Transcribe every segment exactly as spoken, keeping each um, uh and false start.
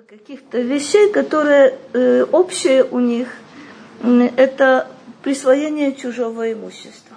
каких-то вещей, которые э, общие у них, э, это присвоение чужого имущества.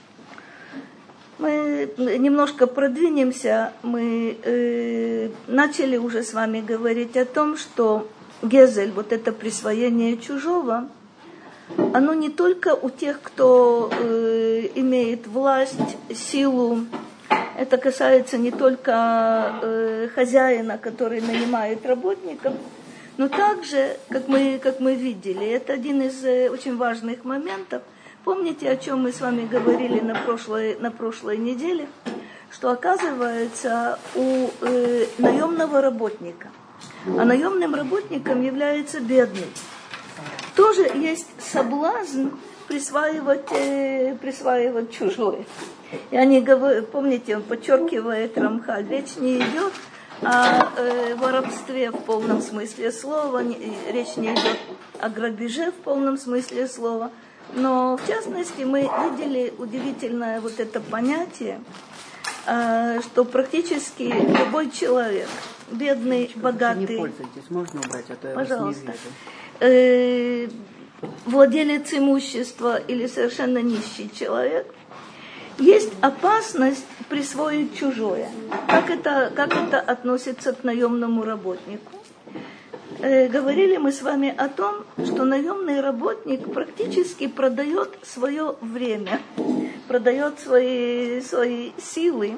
Мы немножко продвинемся, мы э, начали уже с вами говорить о том, что гезель, вот это присвоение чужого, оно не только у тех, кто э, имеет власть, силу. Это касается не только э, хозяина, который нанимает работников, но также, как мы, как мы видели, это один из э, очень важных моментов. Помните, о чем мы с вами говорили на прошлой, на прошлой неделе? Что оказывается у э, наемного работника, а наемным работником является бедный, тоже есть соблазн присваивать, э, присваивать чужое. И они говорят, помните, он подчеркивает Рамхаль, речь не идет о э, воровстве в полном смысле слова, не, речь не идет о грабеже в полном смысле слова, но в частности мы видели удивительное вот это понятие, э, что практически любой человек, бедный, Чуть богатый, не пользуйтесь, можно убрать, а то я пожалуйста, вас не вижу. Э, владелец имущества или совершенно нищий человек, есть опасность присвоить чужое. Как это, как это относится к наемному работнику? Э, говорили мы с вами о том, что наемный работник практически продает свое время, продает свои, свои силы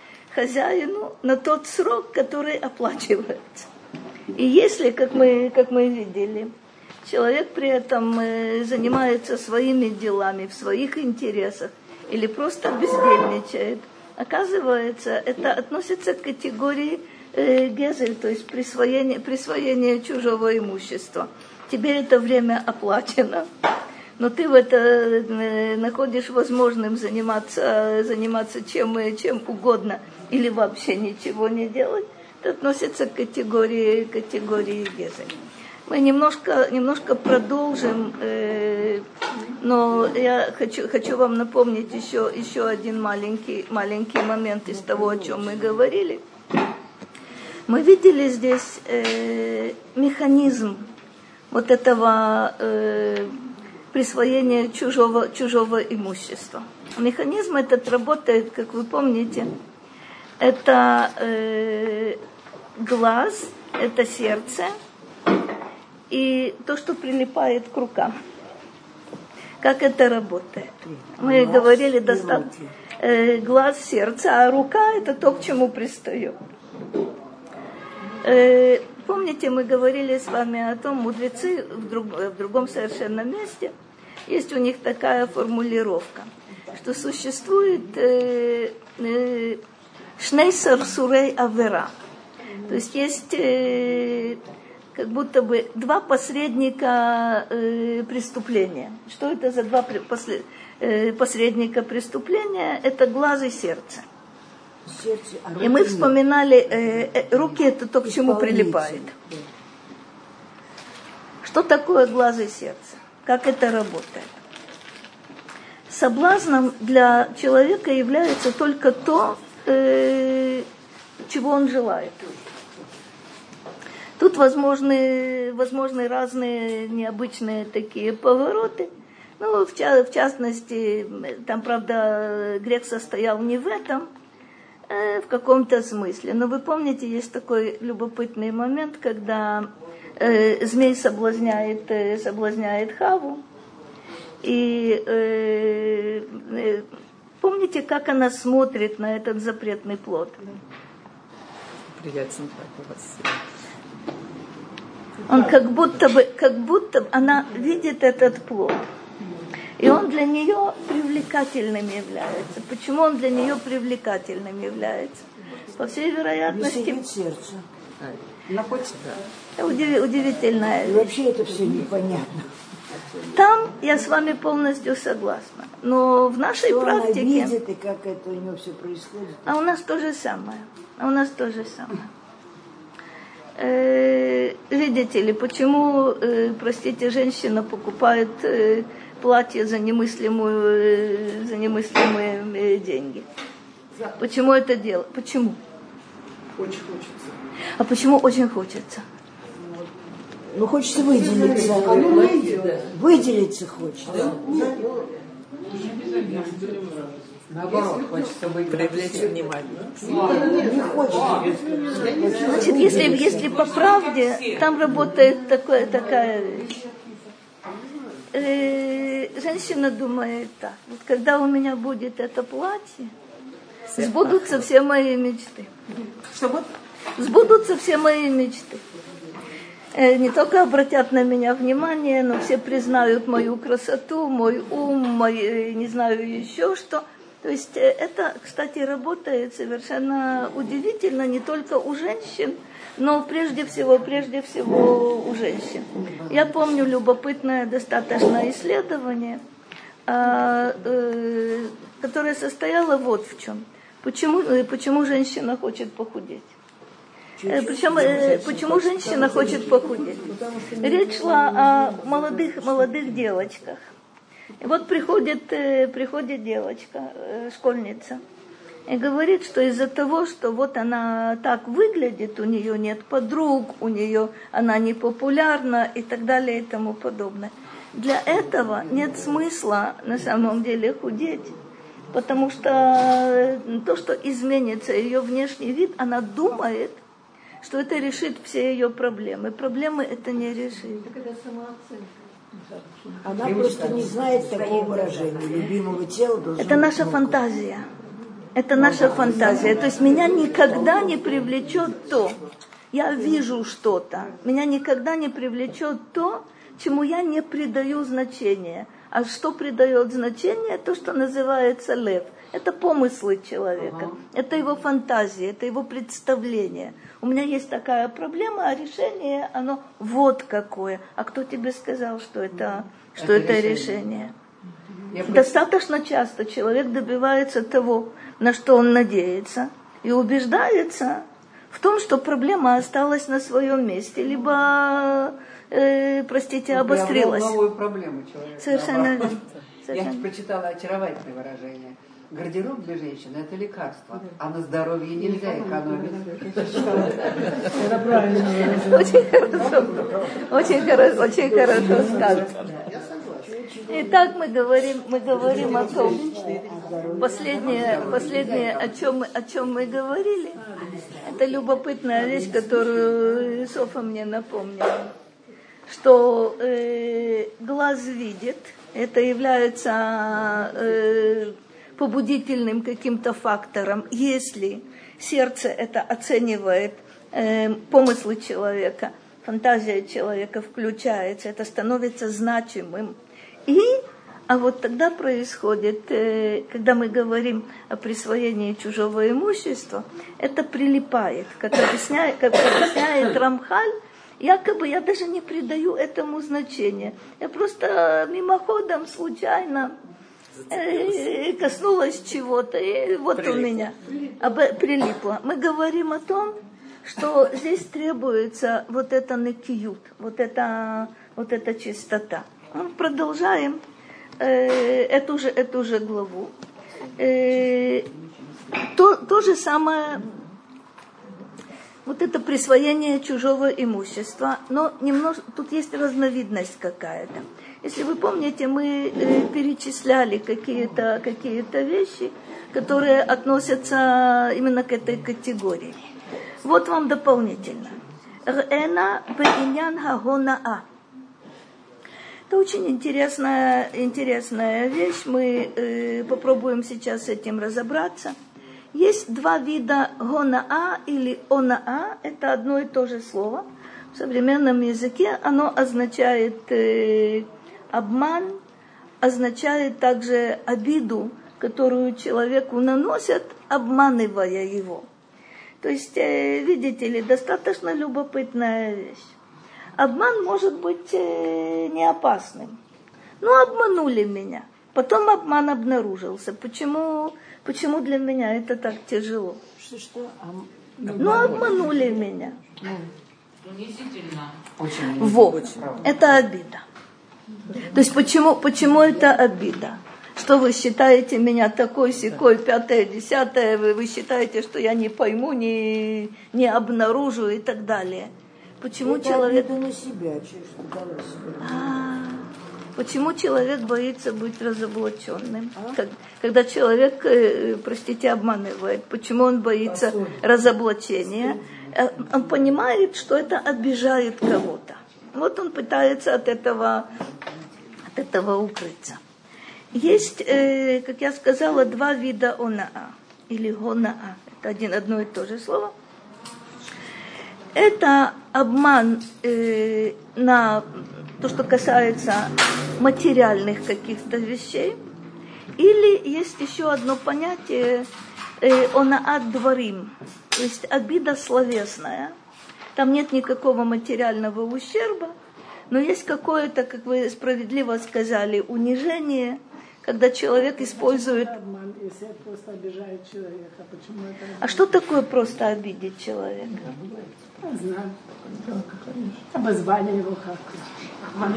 хозяину на тот срок, который оплачивается. И если, как мы, как мы видели, человек при этом э, занимается своими делами, в своих интересах, или просто бездельничает, оказывается, это относится к категории э, гезель, то есть присвоение, присвоение чужого имущества. Тебе это время оплачено, но ты в это э, находишь возможным заниматься, заниматься чем, чем угодно или вообще ничего не делать. Это относится к категории, категории гезель. Мы немножко, немножко продолжим, э, но я хочу, хочу вам напомнить еще, еще один маленький, маленький момент из того, о чем мы говорили. Мы видели здесь э, механизм вот этого э, присвоения чужого, чужого имущества. Механизм этот работает, как вы помните, это э, глаз, это сердце, и то, что прилипает к рукам. Как это работает? Мы глаз, говорили достаточно. Э, глаз, сердце, а рука – это то, к чему пристаю. Э, помните, мы говорили с вами о том, мудрецы в, друг, в другом совершенно месте, есть у них такая формулировка, что существует э, э, шнейсар сурей авера. То есть есть... Э, как будто бы два посредника э, преступления. Что это за два после, э, посредника преступления? Это глаз и сердце. сердце а и мы вспоминали, э, э, руки это то, к чему прилипает. Да. Что такое глаз и сердце? Как это работает? Соблазном для человека является только то, э, чего он желает. Тут возможны, возможны разные необычные такие повороты. Ну, в, ча- в частности, там, правда, грех состоял не в этом, э, в каком-то смысле. Но вы помните, есть такой любопытный момент, когда э, змей соблазняет, э, соблазняет Хаву. И э, э, помните, как она смотрит на этот запретный плод? Приятно, как у вас. Он как будто бы, как будто бы она видит этот плод. И он для нее привлекательным является. Почему он для нее привлекательным является? По всей вероятности... сердце. Это удив, удивительная вещь. И вообще это все непонятно. Там я с вами полностью согласна. Но в нашей что практике... Она видит, и как это у нее все происходит. А у нас то же самое. А у нас то же самое. Э, видите ли, почему, э, простите, женщина покупает э, платье за немыслимую, э, за немыслимые э, деньги? Почему это делать? Почему? Очень хочется. А почему очень хочется? Ну, хочется выделиться. Выделиться хочется. Наоборот, хочется быть привлечь внимание. Не хочется. Значит, если, если по правде, там работает такое, такая вещь. Э, женщина думает так, вот когда у меня будет это платье, сбудутся все мои мечты. Что вот? Сбудутся все мои мечты. Э, не только обратят на меня внимание, но все признают мою красоту, мой ум, мой, не знаю еще что. То есть это, кстати, работает совершенно удивительно не только у женщин, но прежде всего, прежде всего у женщин. Я помню любопытное достаточно исследование, которое состояло вот в чем. Почему, почему женщина хочет похудеть? Причем, почему женщина хочет похудеть? Речь шла о молодых, молодых девочках. И вот приходит, приходит девочка, школьница, и говорит, что из-за того, что вот она так выглядит, у нее нет подруг, у нее она не популярна и так далее и тому подобное. Для этого нет смысла на самом деле худеть, потому что то, что изменится ее внешний вид, она думает, что это решит все ее проблемы. Проблемы это не решит. Она просто не знает такого выражения. Любимого тела должно Это наша фантазия. Это наша фантазия. То есть меня никогда не привлечет то. Я вижу что-то. Меня никогда не привлечет то, чему я не придаю значения. А что придает значение? То, что называется лев. Это помыслы человека. Это его фантазия, это его представление. У меня есть такая проблема, а решение, оно вот какое. А кто тебе сказал, что это, что это, это решение? решение? Достаточно часто человек добивается того, на что он надеется, и убеждается в том, что проблема осталась на своем месте, либо, э, простите, обострилась. Новую проблему человека. Совершенно верно. Я прочитала очаровательное выражение. Гардероб для женщины – это лекарство, а на здоровье нельзя экономить. Это правильно. Очень хорошо, очень хорошо, очень хорошо сказано. Итак, мы говорим, мы говорим о том, последнее, последнее, о чем мы, о чем мы говорили, это любопытная вещь, которую Софа мне напомнила, что э, глаз видит, это является э, побудительным каким-то фактором, если сердце это оценивает, э, помыслы человека, фантазия человека включается, это становится значимым. И, а вот тогда происходит, э, когда мы говорим о присвоении чужого имущества, это прилипает, как объясняет, как объясняет Рамхаль, якобы я даже не придаю этому значения. Я просто мимоходом, случайно э, коснулась чего-то, и вот прилипло. У меня об, прилипло. Мы говорим о том, что здесь требуется вот это накиют, вот это, вот эта чистота. Мы продолжаем э, эту, же, эту же главу. Э, то, то же самое, вот это присвоение чужого имущества, но немножко, тут есть разновидность какая-то. Если вы помните, мы э, перечисляли какие-то, какие-то вещи, которые относятся именно к этой категории. Вот вам дополнительно. Р'эна бе'иньян хагонаа. Это очень интересная, интересная вещь. Мы э, попробуем сейчас с этим разобраться. Есть два вида гонаа или онаа. Это одно и то же слово. В современном языке оно означает э, обман, означает также обиду, которую человеку наносят, обманывая его. То есть, э, видите ли, достаточно любопытная вещь. Обман может быть э, не опасным. Ну, обманули меня. Потом обман обнаружился. Почему, почему для меня это так тяжело? Что, что? Ну, обманули меня. Унизительно. Вот. Это обида. То есть, почему, почему это обида? Что вы считаете меня такой, сякой, пятое, десятое, вы, вы считаете, что я не пойму, не, не обнаружу и так далее. почему это человек... на себя, что дала себе. А, почему человек боится быть разоблаченным? А? Как, когда человек, простите, обманывает, почему он боится Посоль. разоблачения? Он понимает, что это обижает кого-то. Вот он пытается от этого, от этого укрыться. Есть, э, как я сказала, два вида онаа или гонаа. Это один, одно и то же слово. Это обман э, на то, что касается материальных каких-то вещей. Или есть еще одно понятие э, онаат дворим, то есть обида словесная. Там нет никакого материального ущерба, но есть какое-то, как вы справедливо сказали, унижение, когда человек использует... Обман, если это просто обижает человека, почему это... А что такое просто обидеть человека? Не знаю. Обозвание его как-то.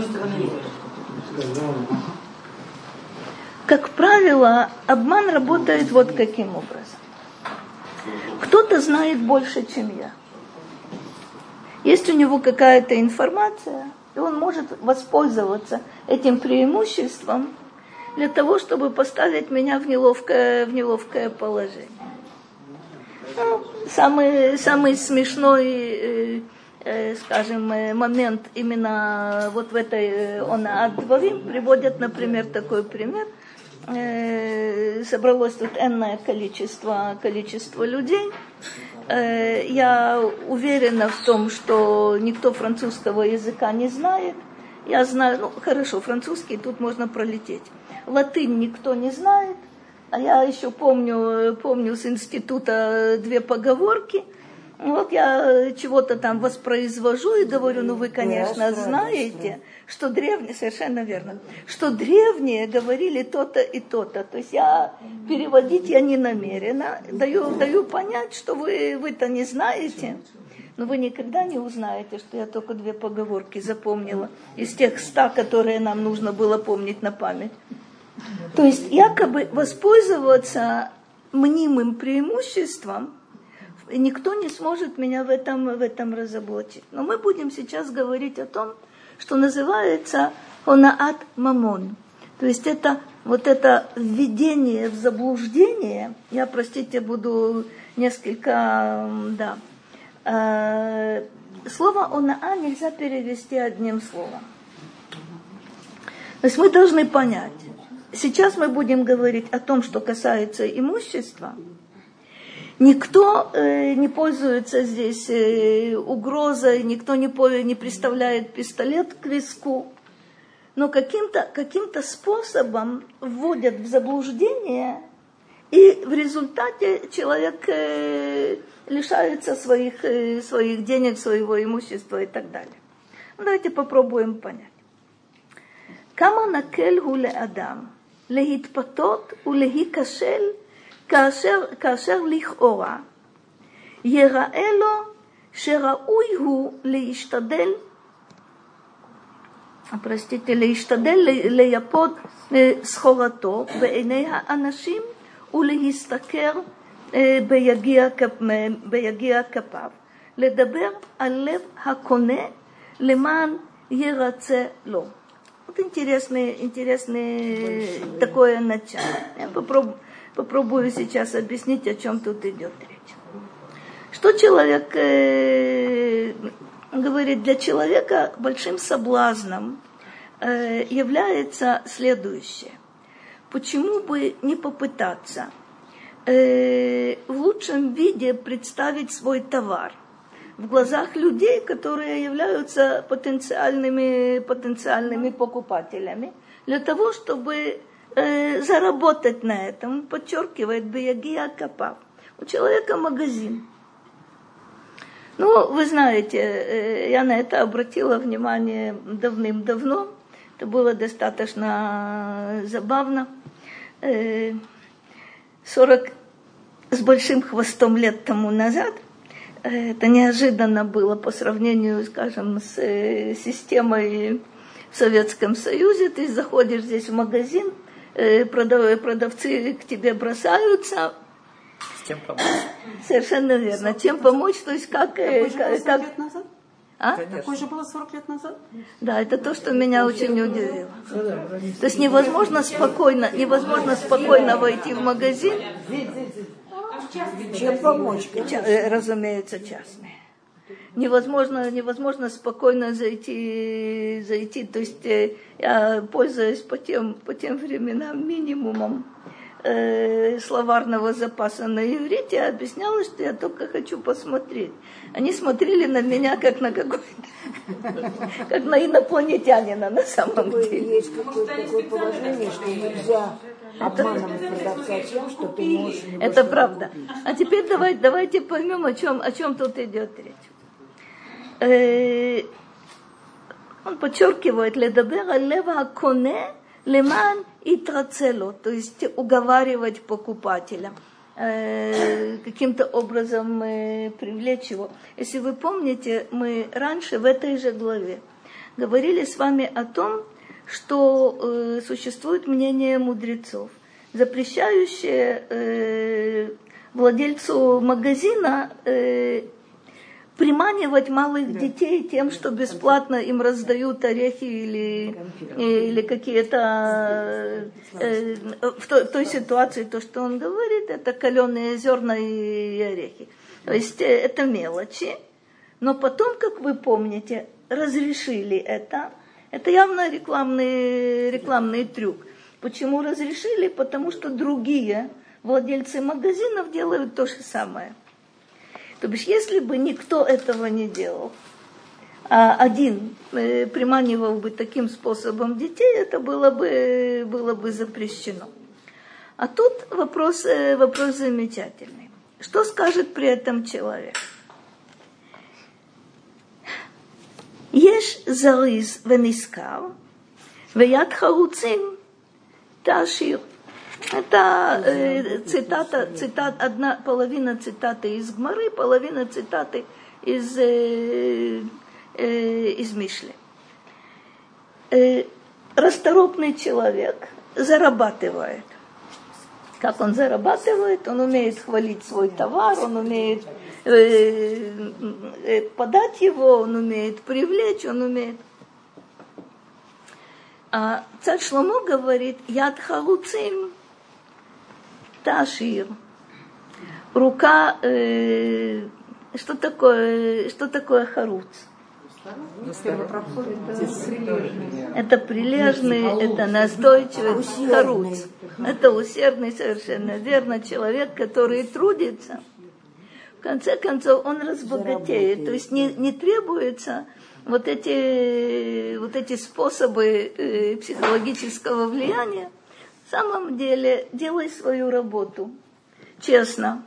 Как правило, обман работает вот каким образом. Кто-то знает больше, чем я. Есть у него какая-то информация, и он может воспользоваться этим преимуществом для того, чтобы поставить меня в неловкое, в неловкое положение. Ну, самый, самый смешной, э, э, скажем, э, момент именно вот в этой онаат дворим приводят, например, такой пример. Э, собралось тут энное количество, количество людей. Э, я уверена в том, что никто французского языка не знает. Я знаю, ну хорошо, французский тут можно пролететь. Латынь никто не знает. А я еще помню, помню с института две поговорки. Вот я чего-то там воспроизвожу и говорю, ну вы, конечно, знаете, что древние, совершенно верно, что древние говорили то-то и то-то. То есть я переводить я не намерена, даю, даю понять, что вы, вы-то не знаете, но вы никогда не узнаете, что я только две поговорки запомнила из тех ста, которые нам нужно было помнить на память. То есть якобы воспользоваться мнимым преимуществом, никто не сможет меня в этом, в этом разоблачить. Но мы будем сейчас говорить о том, что называется онаат мамон. То есть это вот это введение в заблуждение. Я, простите, буду несколько, да. Э, слово онаа нельзя перевести одним словом. То есть мы должны понять. Сейчас мы будем говорить о том, что касается имущества. Никто э, не пользуется здесь э, угрозой, никто не, по, не приставляет пистолет к виску, но каким-то, каким-то способом вводят в заблуждение, и в результате человек э, лишается своих, э, своих денег, своего имущества и так далее. Ну, давайте попробуем понять. Кама накель гу леадам лехитпатот улехикашель כאשר, כאשר לכאורה יראה לו שראוי הוא להשתדל, простите, להשתדל לייפות סחורתו בעיני האנשים ולהסתכר ביגיע, ביגיע כפיו, לדבר על לב הקונה למען ירצה לו. Вот интересное, интересное такое начало. Я попробую Попробую сейчас объяснить, о чем тут идет речь. Что человек э, говорит, для человека большим соблазном э, является следующее. Почему бы не попытаться э, в лучшем виде представить свой товар в глазах людей, которые являются потенциальными, потенциальными покупателями, для того, чтобы заработать на этом, подчеркивает биягия капав. У человека магазин. Ну, вы знаете, я на это обратила внимание давным-давно. Это было достаточно забавно. сорок с большим хвостом лет тому назад, это неожиданно было по сравнению, скажем, с системой в Советском Союзе. Ты заходишь здесь в магазин, продавцы к тебе бросаются. С чем помочь? Совершенно верно. Чем помочь, то есть как... Больше как, как... лет назад? А? Такое же было сорок лет назад? Да, это то, что меня очень удивило. То есть невозможно спокойно, невозможно спокойно войти в магазин. Чем помочь? Ча- разумеется, частные. Невозможно, невозможно спокойно зайти, зайти. То есть э, я пользуюсь по тем, по тем временам минимумом э, словарного запаса на иврите, объясняла, что я только хочу посмотреть. Они смотрели на меня как на какой-то, как на инопланетянина на самом деле. Есть какое-то такое положение, что нельзя обманывать продавца тем, что ты можешь... Это правда. А теперь давай, давайте поймем, о чем, о чем тут идет речь. Э, он подчеркивает, ледабер алева коне леман и трацело, то есть уговаривать покупателя, э, каким-то образом э, привлечь его. Если вы помните, мы раньше в этой же главе говорили с вами о том, что э, существует мнение мудрецов, запрещающее э, владельцу магазина э, приманивать малых детей тем, что бесплатно им раздают орехи или, или какие-то... Э, в, той, в той ситуации, то, что он говорит, это каленые зерна и орехи. То есть э, это мелочи. Но потом, как вы помните, разрешили это. Это явно рекламный, рекламный трюк. Почему разрешили? Потому что другие владельцы магазинов делают то же самое. То бишь, если бы никто этого не делал, а один э, приманивал бы таким способом детей, это было бы, было бы запрещено. А тут вопрос, э, вопрос замечательный. Что скажет при этом человек? Еш зариз венискар, веяд харуцим ташир. Это э, цитата, цитат, одна половина цитаты из Гмары, половина цитаты из, э, э, из Мишли. Э, расторопный человек зарабатывает. Как он зарабатывает? Он умеет хвалить свой товар, он умеет э, э, подать его, он умеет привлечь, он умеет... А царь Шломо говорит, яд харуцим ташир. Рука, э, что такое, что такое харуц? Это прилежный, это настойчивый, харуц. Это усердный, совершенно верно, человек, который трудится. В конце концов, он разбогатеет. То есть не, не требуется вот эти, вот эти способы э, психологического влияния. В самом деле, делай свою работу честно.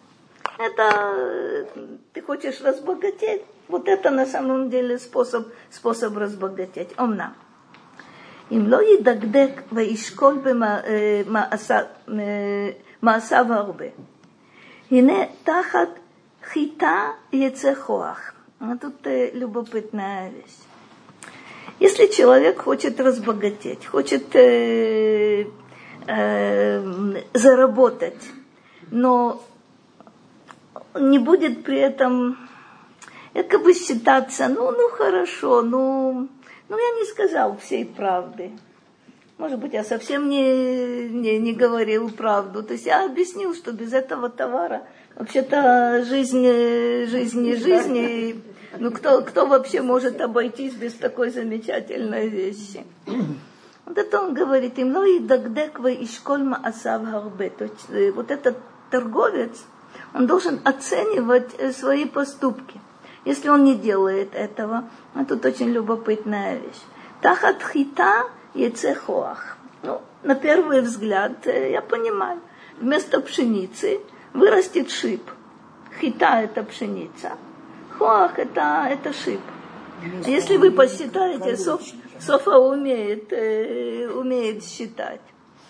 Это ты хочешь разбогатеть, вот это на самом деле способ, способ разбогатеть. Омна. Им ло едагдек ваишколь бмаасав арбе. Ине тахат хита яце хоах. А тут любопытная вещь. Если человек хочет разбогатеть, хочет э, э, заработать, но не будет при этом как бы считаться, ну, ну хорошо, ну, ну я не сказал всей правды. Может быть, я совсем не, не, не говорил правду. То есть я объяснил, что без этого товара вообще-то жизнь, жизнь не жизнь. И, ну, кто, кто вообще может обойтись без такой замечательной вещи? Вот это он говорит, им но и дагдеква и школьма асав гарбе. То есть вот этот торговец, он должен оценивать свои поступки. Если он не делает этого, а тут очень любопытная вещь. Тахат хита яце хоах. Ну, на первый взгляд, я понимаю, вместо пшеницы вырастет шип. Хита – это пшеница, хоах – это, это шип. А если вы посчитаете, Соф, Софа умеет, э, умеет считать.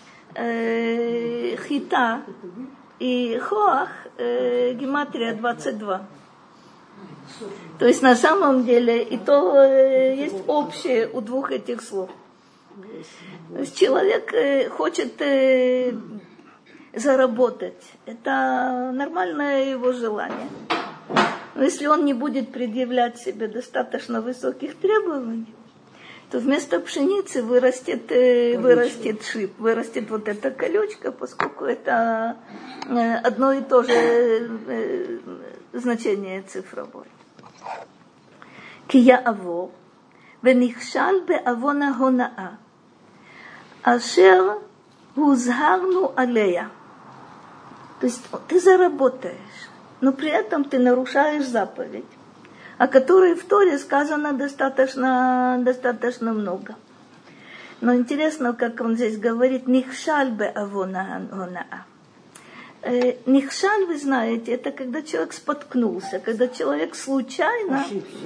Э, хита и хоах э, гематрия двадцать два. То есть на самом деле и то э, есть общее у двух этих слов. То есть человек э, хочет э, заработать. Это нормальное его желание. Но если он не будет предъявлять себе достаточно высоких требований, то вместо пшеницы вырастет, вырастет шип, вырастет вот эта колючка, поскольку это одно и то же значение цифровое. Кия аво, венихшал беавона гонаа, ашер узгарну алея. То есть ты заработаешь, но при этом ты нарушаешь заповедь, о которой в Торе сказано достаточно, достаточно много. Но интересно, как он здесь говорит, «Нихшаль бе авона гонаа». Нихшаль, вы знаете, это когда человек споткнулся, когда человек случайно...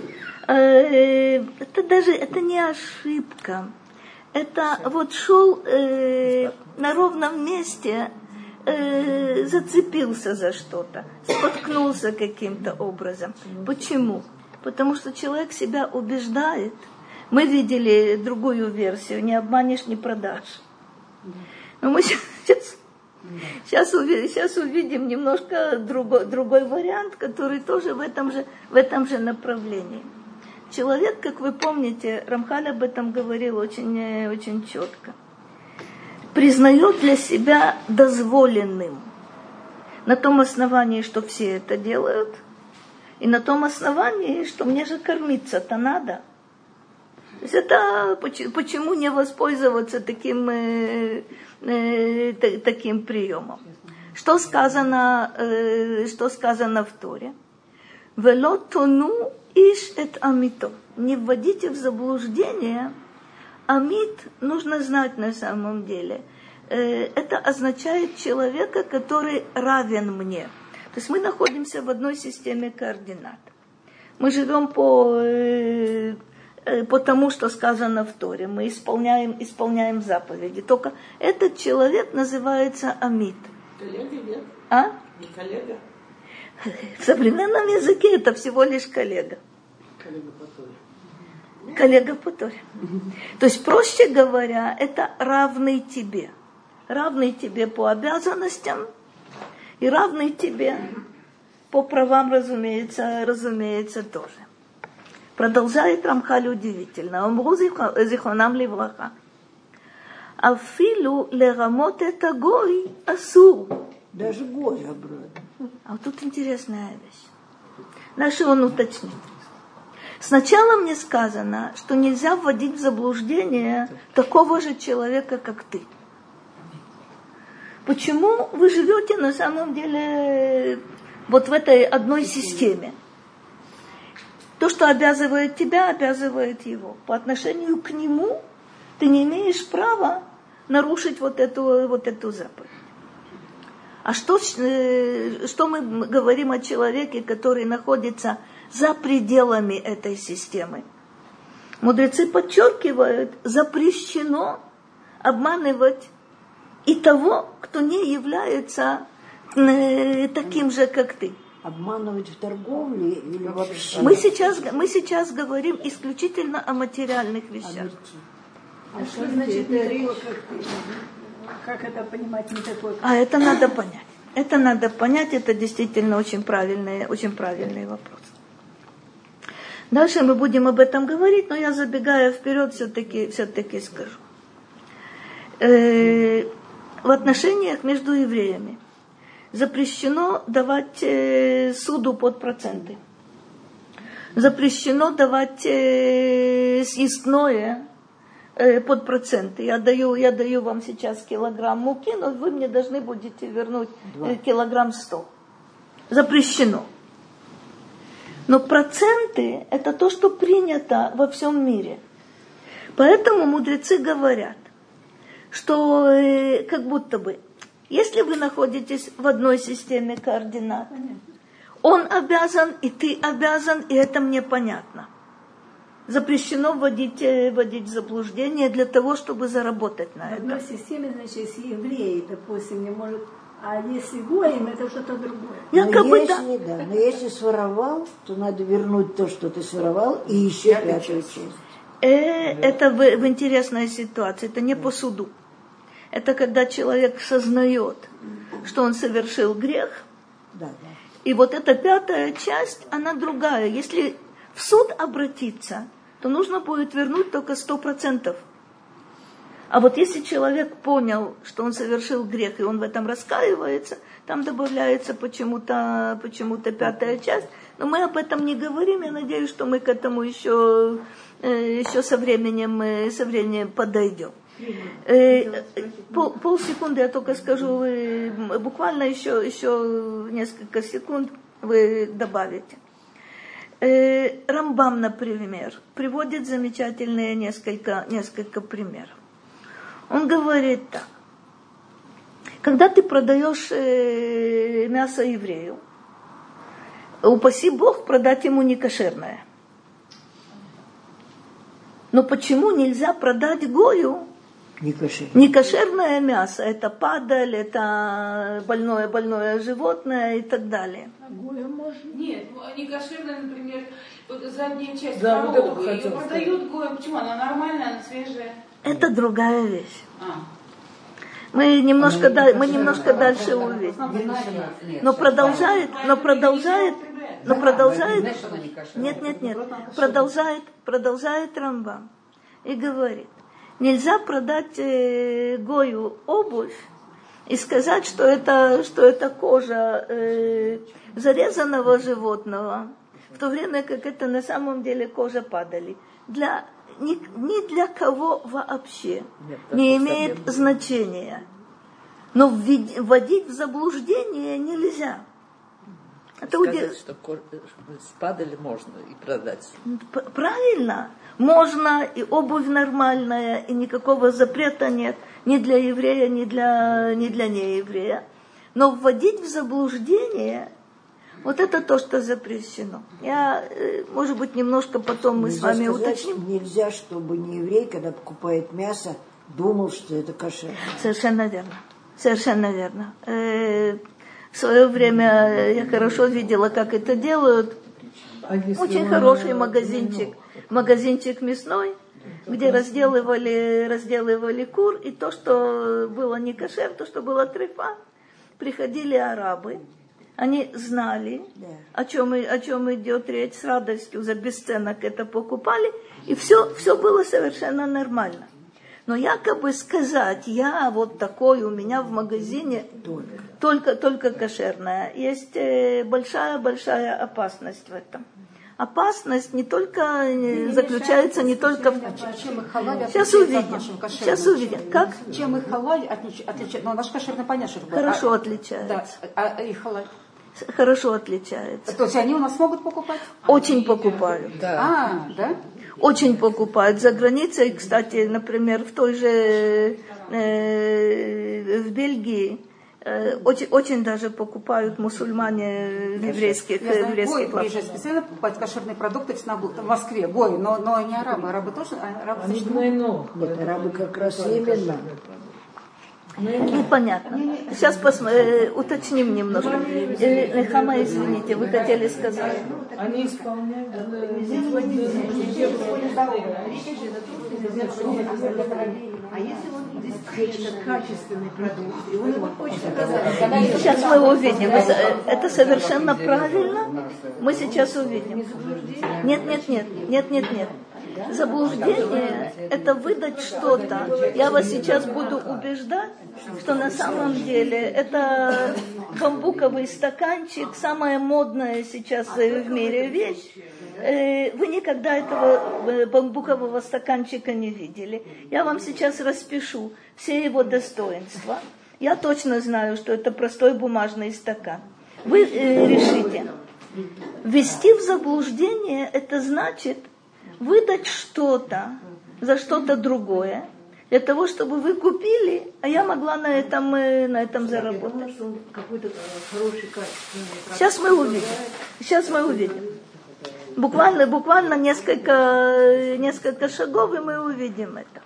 Э, это даже это не ошибка. Это вот шел э, на ровном месте, э, зацепился за что-то, споткнулся каким-то образом. Почему? Потому что человек себя убеждает. Мы видели другую версию, не обманешь, не продашь. Но мы сейчас, сейчас, увидим, сейчас увидим немножко другой, другой вариант, который тоже в этом же, в этом же направлении. Человек, как вы помните, Рамхаль об этом говорил очень, очень четко, признает для себя дозволенным на том основании, что все это делают, и на том основании, что мне же кормиться-то надо. То есть это почему не воспользоваться таким, э, э, таким приемом? Что сказано, э, что сказано в Торе? «Вело тону иш эт амито». Не вводите в заблуждение. Амит нужно знать на самом деле. Э, это означает человека, который равен мне. То есть мы находимся в одной системе координат. Мы живем по, э, по тому, что сказано в Торе. Мы исполняем, исполняем заповеди. Только этот человек называется Амит. Коллега, нет? А? Не коллега? В современном языке это всего лишь коллега. Коллега по Торе. Коллега по Торе. То есть, проще говоря, это равный тебе. Равный тебе по обязанностям и равный тебе по правам, разумеется, разумеется, тоже. Продолжает Рамхаль удивительно. Омру зихонам ливраха. Афилу лерамот это гой асур. Даже гой обратно. А вот тут интересная вещь. Дальше он уточнит. Сначала мне сказано, что нельзя вводить в заблуждение такого же человека, как ты. Почему вы живете на самом деле вот в этой одной системе? То, что обязывает тебя, обязывает его. По отношению к нему ты не имеешь права нарушить вот эту, вот эту заповедь. А что, что мы говорим о человеке, который находится за пределами этой системы? Мудрецы подчеркивают, запрещено обманывать и того, кто не является э, таким же, как ты. Обманывать в торговле или вообще? Мы сейчас, мы сейчас говорим исключительно о материальных вещах. А что значит не такой, как ты? Как это понимать, не такой, как ты? А это надо понять. Это надо понять, это действительно очень правильный, очень правильный вопрос. Дальше мы будем об этом говорить, но я, забегая вперед, все-таки, все-таки скажу. Э, в отношениях между евреями запрещено давать э, суду под проценты. Запрещено давать э, съестное э, под проценты. Я даю, я даю вам сейчас килограмм муки, но вы мне должны будете вернуть э, килограмм сто. Запрещено. Но проценты – это то, что принято во всем мире. Поэтому мудрецы говорят, что э, как будто бы, если вы находитесь в одной системе координат, он обязан, и ты обязан, и это мне понятно. Запрещено вводить, вводить в заблуждение для того, чтобы заработать на В это. одной системе, значит, если евреи, допустим, не может... А если гоим, это что-то другое. Якобы, но, да. если, да, но если своровал, то надо вернуть то, что ты своровал, и еще пятую часть. Э, это в, в интересной ситуации, это не по суду. Это когда человек сознает, что он совершил грех, Да, И вот эта пятая часть, она другая. Если в суд обратиться, то нужно будет вернуть только сто процентов. А вот если человек понял, что он совершил грех, и он в этом раскаивается, там добавляется почему-то, почему-то пятая часть. Но мы об этом не говорим. Я надеюсь, что мы к этому еще, еще со временем, со временем подойдем. Пол, полсекунды я только скажу, вы буквально еще, еще несколько секунд вы добавите. Рамбам, например, приводит замечательные несколько, несколько примеров. Он говорит так. Когда ты продаешь э, мясо еврею, упаси Бог продать ему некошерное. Но почему нельзя продать гою некошерное, некошерное мясо? Это падаль, это больное, больное животное и так далее. А гою можно? Нет, некошерное, например, вот задняя часть Да, вот коровы, это ее хотел продают гою. Почему? Она нормальная, она свежая. Это другая вещь. А. Мы немножко, да, мы немножко дальше увидим. Но продолжает, но продолжает, но продолжает, нет, нет, нет, продолжает, продолжает Рамбам и говорит, нельзя продать э, гою обувь и сказать, что это, что это кожа э, зарезанного животного, в то время как это на самом деле кожа падали. Для Ни, ни для кого вообще Нет, не имеет значения. Но вводить в заблуждение нельзя. Это Сказать, удив... что спадали можно и продать. Правильно. Можно, и обувь нормальная, и никакого запрета нет ни для еврея, ни для, ни для нееврея. Но вводить в заблуждение... Вот это то, что запрещено. Я, может быть, немножко потом мы нельзя с вами сказать, уточним. Нельзя, чтобы не еврей, когда покупает мясо, думал, что это кошер. Совершенно верно. Совершенно верно. Э, в свое время я хорошо видела, как это делают. Очень хороший магазинчик. Магазинчик мясной, где разделывали, разделывали кур. И то, что было не кошер, то, что было трефа, приходили арабы. Они знали, да. о, чем, о чем идет речь, с радостью за бесценок это покупали, и все, все было совершенно нормально. Но якобы сказать, я вот такой, у меня в магазине только, только, только кошерное, есть большая-большая опасность в этом. Опасность не только не заключается не только в... Чем их халаль Сейчас увидим. Сейчас увидим. Как? Чем их халаль отличается? Ну, наш кошерный понятно, что хорошо а, отличается. Да, а их халаль? Хорошо отличается. То есть они у нас могут покупать? Очень покупают. Да. А, да? Очень покупают. За границей, кстати, например, в той же э, в Бельгии э, очень, очень даже покупают мусульмане в еврейских, Я знаю, еврейских Гой приезжают специально покупать кошерные продукты в Москве. Гой, но, но не арабы. Арабы тоже? Арабы Они двойно. Нет, арабы как раз именно. Непонятно. Сейчас посмотрим, уточним немножко. Хама, извините, вы хотели сказать? Они исполняют. А если он действительно качественный продукт, и он его хочет сказать? Сейчас мы увидим. Это совершенно правильно. Мы сейчас увидим. Нет, нет, нет, нет, нет, нет. Заблуждение – это выдать что-то. Я вас сейчас буду убеждать, что на самом деле это бамбуковый стаканчик, самая модная сейчас в мире вещь. Вы никогда этого бамбукового стаканчика не видели. Я вам сейчас распишу все его достоинства. Я точно знаю, что это простой бумажный стакан. Вы решите. Ввести в заблуждение – это значит выдать что-то за что-то другое, для того, чтобы вы купили, а я могла на этом, на этом заработать. Сейчас мы увидим. Сейчас мы увидим. Буквально, буквально несколько, несколько шагов, и мы увидим это.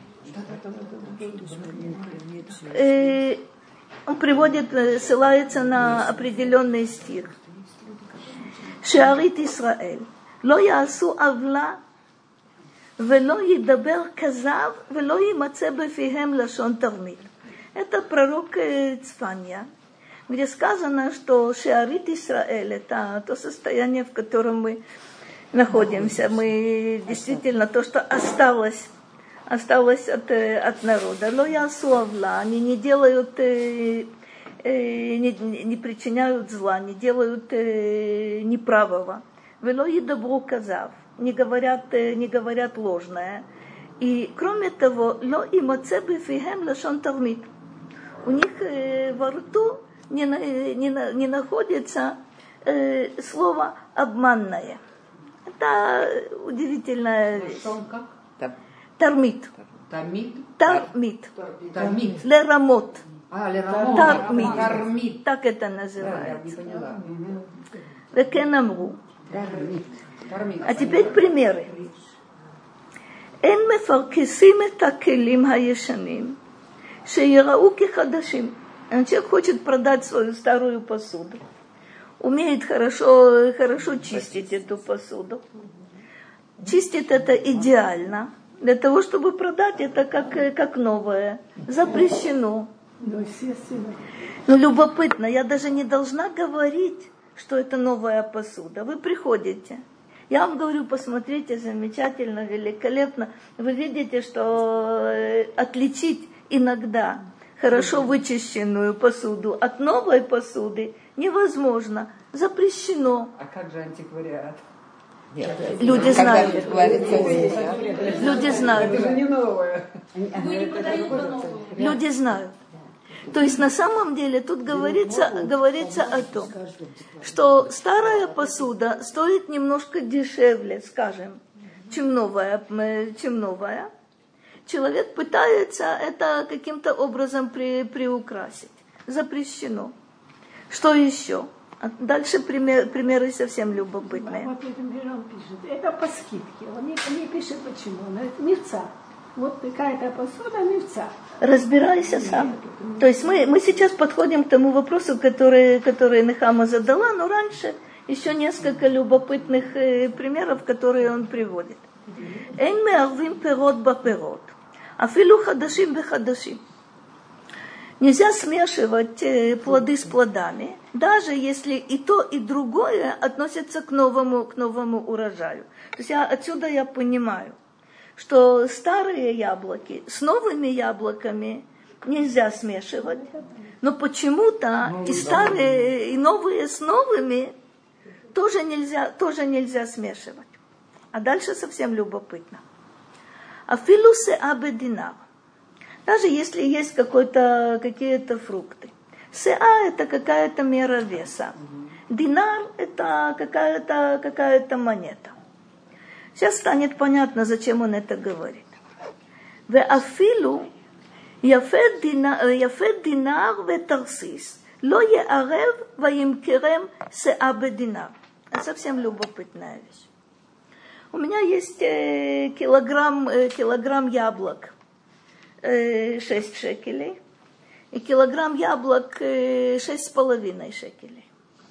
И он приводит, ссылается на определенный стих. Шеарит Исраэль. Ло ясу авла ולא ידבר כזב ולא יימצא בפיהם לשון תרמיל. Это пророк Цфания. где сказано, что Шеарит Исраэль – это то состояние, в котором мы находимся. Мы действительно то, что осталось, осталось от, от народа. Но я суавла, они не делают, не, не причиняют зла, не делают неправого. Вело едобру казав, не говорят, не говорят ложное. И кроме того, ло имоце бифихем лашон тармит. У них э, во рту не, не, не находится э, слово обманное. Это удивительная вещь. Тармит. Тамид? Тармит. Тамид. Лерамот. А, лерамот. Тармит. Тармит. Так это Да, я не называется. поняла. Векен амру. Тармит. Тармит. А теперь примеры. אין מפרקסים את הכלים הישנים שיראו כחדשים. Человек хочет продать свою старую посуду. Умеет хорошо, хорошо чистить эту посуду. Чистит это идеально. Для того, чтобы продать это как, как новое. Запрещено. Ну, естественно. Но любопытно, я даже не должна говорить, что это новая посуда. Вы приходите. Я вам говорю, посмотрите, замечательно, великолепно. Вы видите, что отличить иногда хорошо вычищенную посуду от новой посуды невозможно. Запрещено. А как же антиквариат? Нет, Люди знают. говорится, Люди знают. Это же не новое. Вы не продаете новую. Люди знают. То есть на самом деле тут говорится, говорится о том, что старая посуда стоит немножко дешевле, скажем, чем новая, чем новая. Человек пытается это каким-то образом при, приукрасить. Запрещено. Что еще? Дальше пример, примеры совсем любопытные. Вот это Мирон пишет. Это по скидке. Он не, не пишет почему. Но это мифца. Вот какая-то посуда, мифца. Разбирайся сам. То есть мы, мы сейчас подходим к тому вопросу, который, который Нехама задала, но раньше еще несколько любопытных э, примеров, которые он приводит. Эйн меарвим перот баперот, афилу хадашим бехадашим. Нельзя смешивать э, плоды с плодами, даже если и то, и другое относится к новому, к новому урожаю. То есть я, отсюда я понимаю, что старые яблоки с новыми яблоками нельзя смешивать, но почему-то и старые, и новые с новыми тоже нельзя, тоже нельзя смешивать. А дальше совсем любопытно. Афилу сеа бединар. Даже если есть какой-то, какие-то фрукты. Сеа – это какая-то мера веса. Динар – это какая-то, какая-то монета. Сейчас станет понятно, зачем он это говорит. Веафилу яфет динар ветарсис ло яарев ваимкерем сеа бединар. Это совсем любопытная вещь. У меня есть э, килограмм, э, килограмм яблок, э, шесть шекелей, и килограмм яблок э, шесть с половиной шекелей.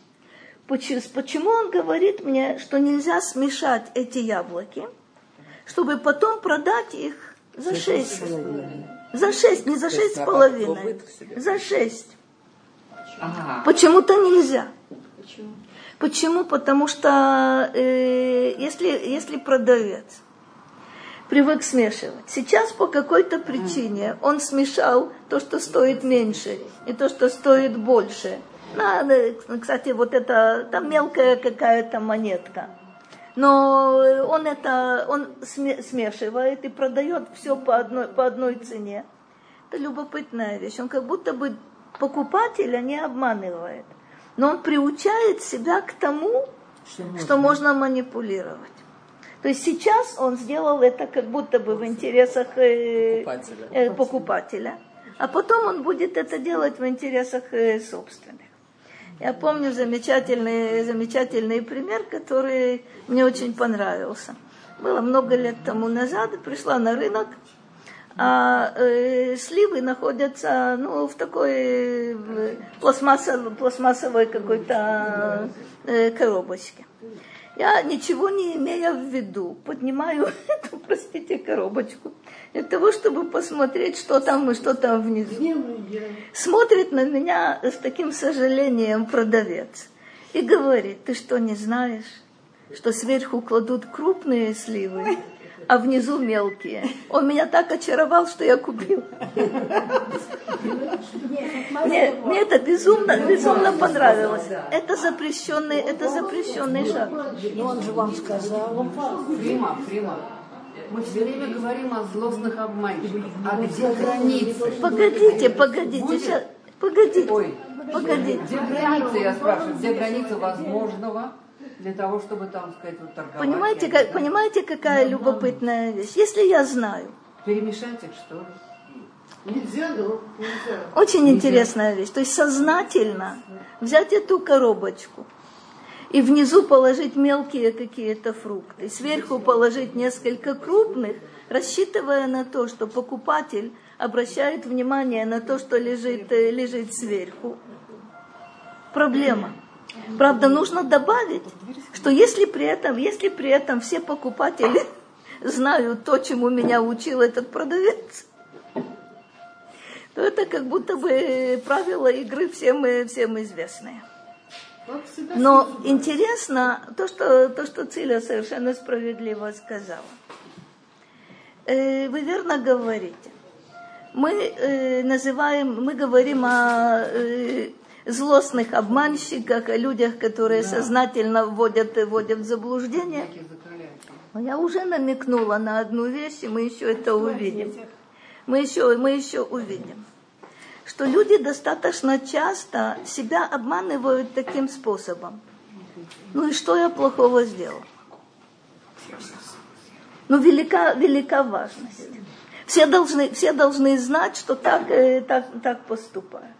Почему он говорит мне, что нельзя смешать эти яблоки, чтобы потом продать их за шесть? За шесть, не за шесть с половиной, за шесть. Ага. Почему-то нельзя. Почему? Почему? Потому что э, если, если продавец привык смешивать, сейчас по какой-то причине он смешал то, что стоит меньше, и то, что стоит больше. Надо, кстати, вот это, там мелкая какая-то монетка. Но он это, он смешивает и продает все по одной, по одной цене. Это любопытная вещь. Он как будто бы покупателя не обманывает. Но он приучает себя к тому, что можно, что можно манипулировать. То есть сейчас он сделал это как будто бы в интересах э, покупателя. Э, покупателя. А потом он будет это делать в интересах э, собственных. Я помню замечательный, замечательный пример, который мне очень понравился. Было много лет тому назад, пришла на рынок, а э, сливы находятся ну, в такой э, пластмассовой, пластмассовой какой-то э, коробочке. Я, ничего не имея в виду, поднимаю эту, простите, коробочку для того, чтобы посмотреть, что там и что там внизу. Смотрит на меня с таким сожалением продавец и говорит: ты что, не знаешь, что сверху кладут крупные сливы, а внизу мелкие? Он меня так очаровал, что я купил. Мне, мне это безумно, безумно понравилось. Это запрещенный, это запрещенный шаг. Но он же вам сказал. Фрима, Фрима, мы все время говорим о злостных обманщиках. А где границы? Погодите, погодите, сейчас, погодите, Ой, погодите. где границы, я спрашиваю, где границы возможного для того, чтобы, там сказать, вот торговать? Понимаете, как, понимаете, какая любопытная вещь? Если я знаю. Перемешать их, что ли? Нельзя, ну, нельзя. Очень интересная вещь. То есть сознательно взять эту коробочку и внизу положить мелкие какие-то фрукты, сверху положить несколько крупных, рассчитывая на то, что покупатель обращает внимание на то, что лежит, лежит сверху. Проблема. Правда, нужно добавить, что если при этом, если при этом все покупатели знают то, чему меня учил этот продавец, то это как будто бы правила игры всем, всем известные. Но интересно то, что, то, что Циля совершенно справедливо сказала. Вы верно говорите. Мы называем, мы говорим о злостных обманщиках, о людях, которые да. сознательно вводят, вводят в заблуждение. Но я уже намекнула на одну вещь, и мы еще это увидим. Мы еще, мы еще увидим, что люди достаточно часто себя обманывают таким способом. Ну и что я плохого сделал? Ну, велика, велика важность. Все должны, все должны знать, что так, так, так поступают.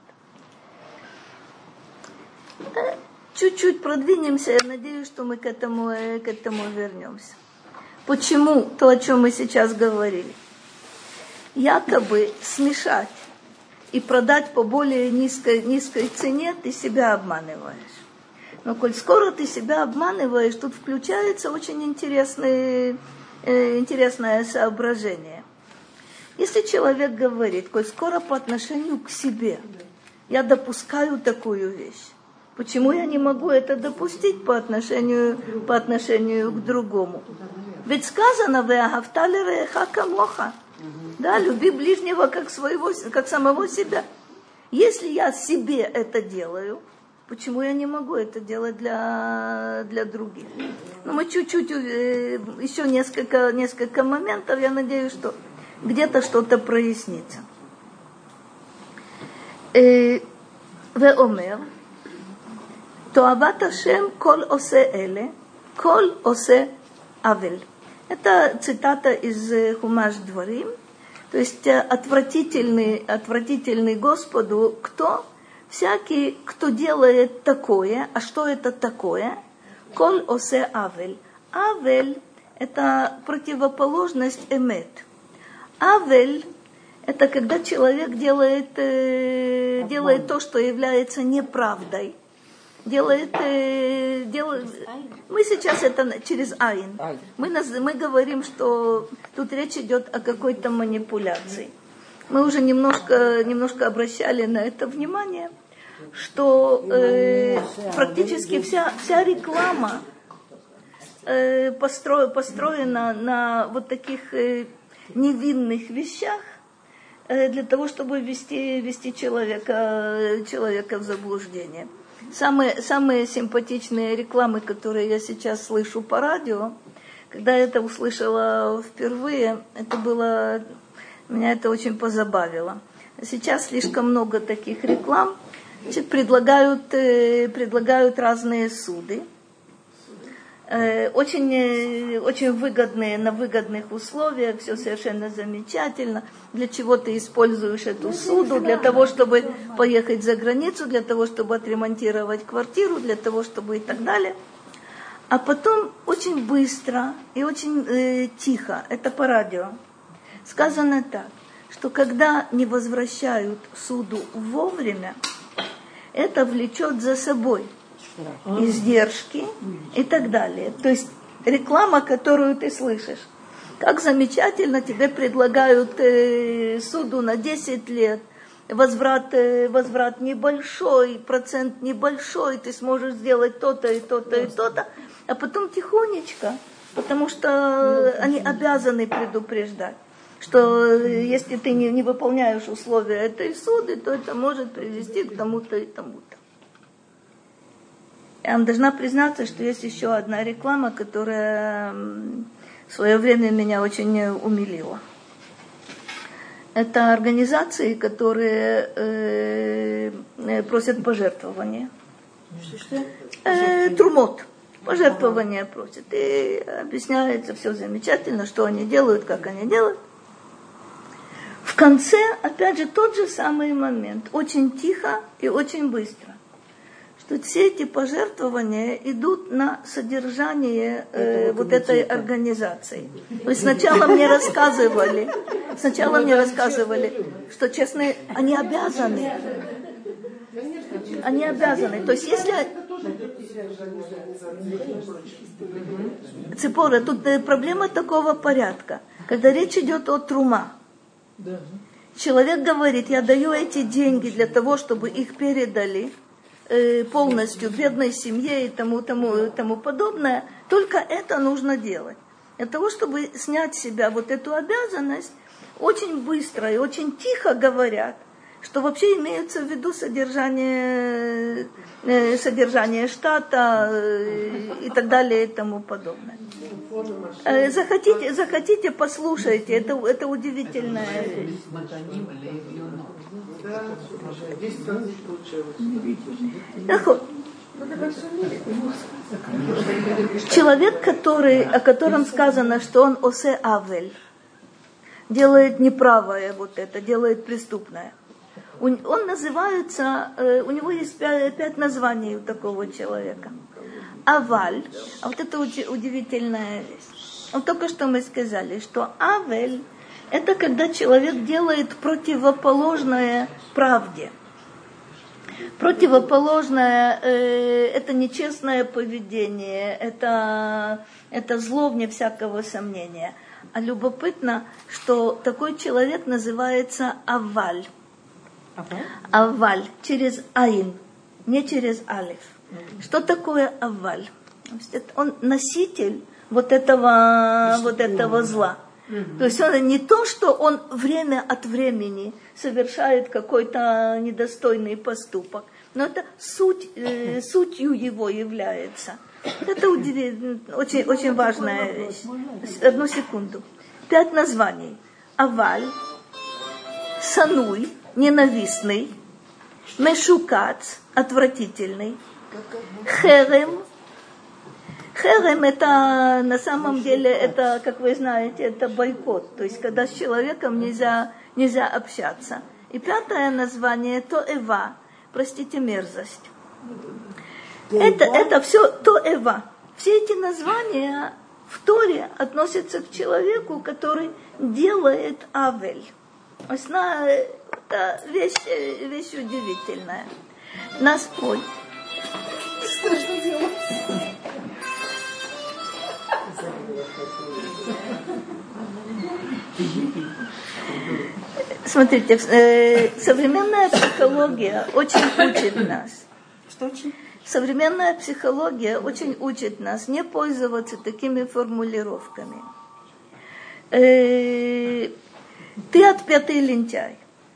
Чуть-чуть продвинемся, я надеюсь, что мы к этому, к этому вернемся. Почему то, о чем мы сейчас говорили? Якобы смешать и продать по более низкой, низкой цене, ты себя обманываешь. Но коль скоро ты себя обманываешь, тут включается очень интересное, э, интересное соображение. Если человек говорит, коль скоро по отношению к себе я допускаю такую вещь, почему я не могу это допустить по отношению, по отношению к другому? Ведь сказано: «Веагавта лиреха камоха». Да, люби ближнего как своего, как самого себя. Если я себе это делаю, почему я не могу это делать для, для других? Ну, мы чуть-чуть, еще несколько, несколько моментов, я надеюсь, что где-то что-то прояснится. Веомер, тоават Ашем кол осе эле, кол осе авель. Это цитата из Хумаш Дворим. То есть отвратительный, отвратительный Господу кто? Всякий, кто делает такое. А что это такое? Кол осе авель. Авель – это противоположность эмет. Авель – это когда человек делает, делает то, что является неправдой. Делает, э, делает, мы сейчас это через айн. Мы, нас, мы говорим, что тут речь идет о какой-то манипуляции. Мы уже немножко, немножко обращали на это внимание, что э, практически вся, вся реклама э, постро, построена на вот таких э, невинных вещах э, для того, чтобы ввести, ввести человека, человека в заблуждение. Самые, самые симпатичные рекламы, которые я сейчас слышу по радио, когда я это услышала впервые, это было, меня это очень позабавило. Сейчас слишком много таких реклам. Значит, предлагают, предлагают разные суды, очень, очень выгодные, на выгодных условиях, все совершенно замечательно. Для чего ты используешь эту суду? Для того, чтобы поехать за границу, для того, чтобы отремонтировать квартиру, для того, чтобы и так далее. А потом очень быстро и очень э, тихо, это по радио, сказано так, что когда не возвращают суду вовремя, это влечет за собой издержки и так далее. То есть реклама, которую ты слышишь. Как замечательно тебе предлагают э, суду на десять лет, возврат, э, возврат небольшой, процент небольшой, ты сможешь сделать то-то и то-то и то-то, а потом тихонечко, потому что они обязаны предупреждать, что если ты не, не выполняешь условия этой суды, то это может привести к тому-то и тому-то. Я вам должна признаться, что есть еще одна реклама, которая в свое время меня очень умилила. Это организации, которые э, просят пожертвования. Э, трумот. Пожертвования просят. И объясняется все замечательно, что они делают, как они делают. В конце, опять же, тот же самый момент. Очень тихо и очень быстро. Что все эти пожертвования идут на содержание э, вот этой организации. То есть сначала мне рассказывали, сначала мне рассказывали, что, честно, они обязаны. Они обязаны. То есть если... Ципора, тут проблема такого порядка. Когда речь идет о трума, человек говорит, я даю эти деньги для того, чтобы их передали полностью бедной семье и тому, тому, тому подобное, только это нужно делать. Для того, чтобы снять с себя вот эту обязанность, очень быстро и очень тихо говорят, что вообще имеется в виду содержание, содержание штата и так далее и тому подобное. Захотите, захотите, послушайте, это, это удивительная вещь. Человек, который, о котором сказано, что он осе авель, делает неправое вот это, делает преступное. Он называется, у него есть пять, пять названий у такого человека. Аваль, а вот это удивительная вещь. Вот только что мы сказали, что авель – это когда человек делает противоположное правде. Противоположное э, – это нечестное поведение, это, это зло вне всякого сомнения. А любопытно, что такой человек называется аваль. Аваль через айн, не через алиф. Что такое аваль? Он носитель вот этого, вот этого зла. То есть он не то, что он время от времени совершает какой-то недостойный поступок, но это суть, э, сутью его является. Это удивительно, очень, очень важная вещь. Одну секунду. Пять названий. Аваль, сануй, ненавистный, мешукац, отвратительный, херем. Херем это на самом деле, это, как вы знаете, это бойкот. То есть, когда с человеком нельзя, нельзя общаться. И пятое название тоэва, простите, мерзость. Это, это все тоэва. Все эти названия в Торе относятся к человеку, который делает авель. Это вещь, вещь удивительная. Нас, ой. Страшно делать. Смотрите, э, современная психология очень учит нас. Что очень? Современная психология очень учит нас не пользоваться такими формулировками. Э, ты отпетый лентяй.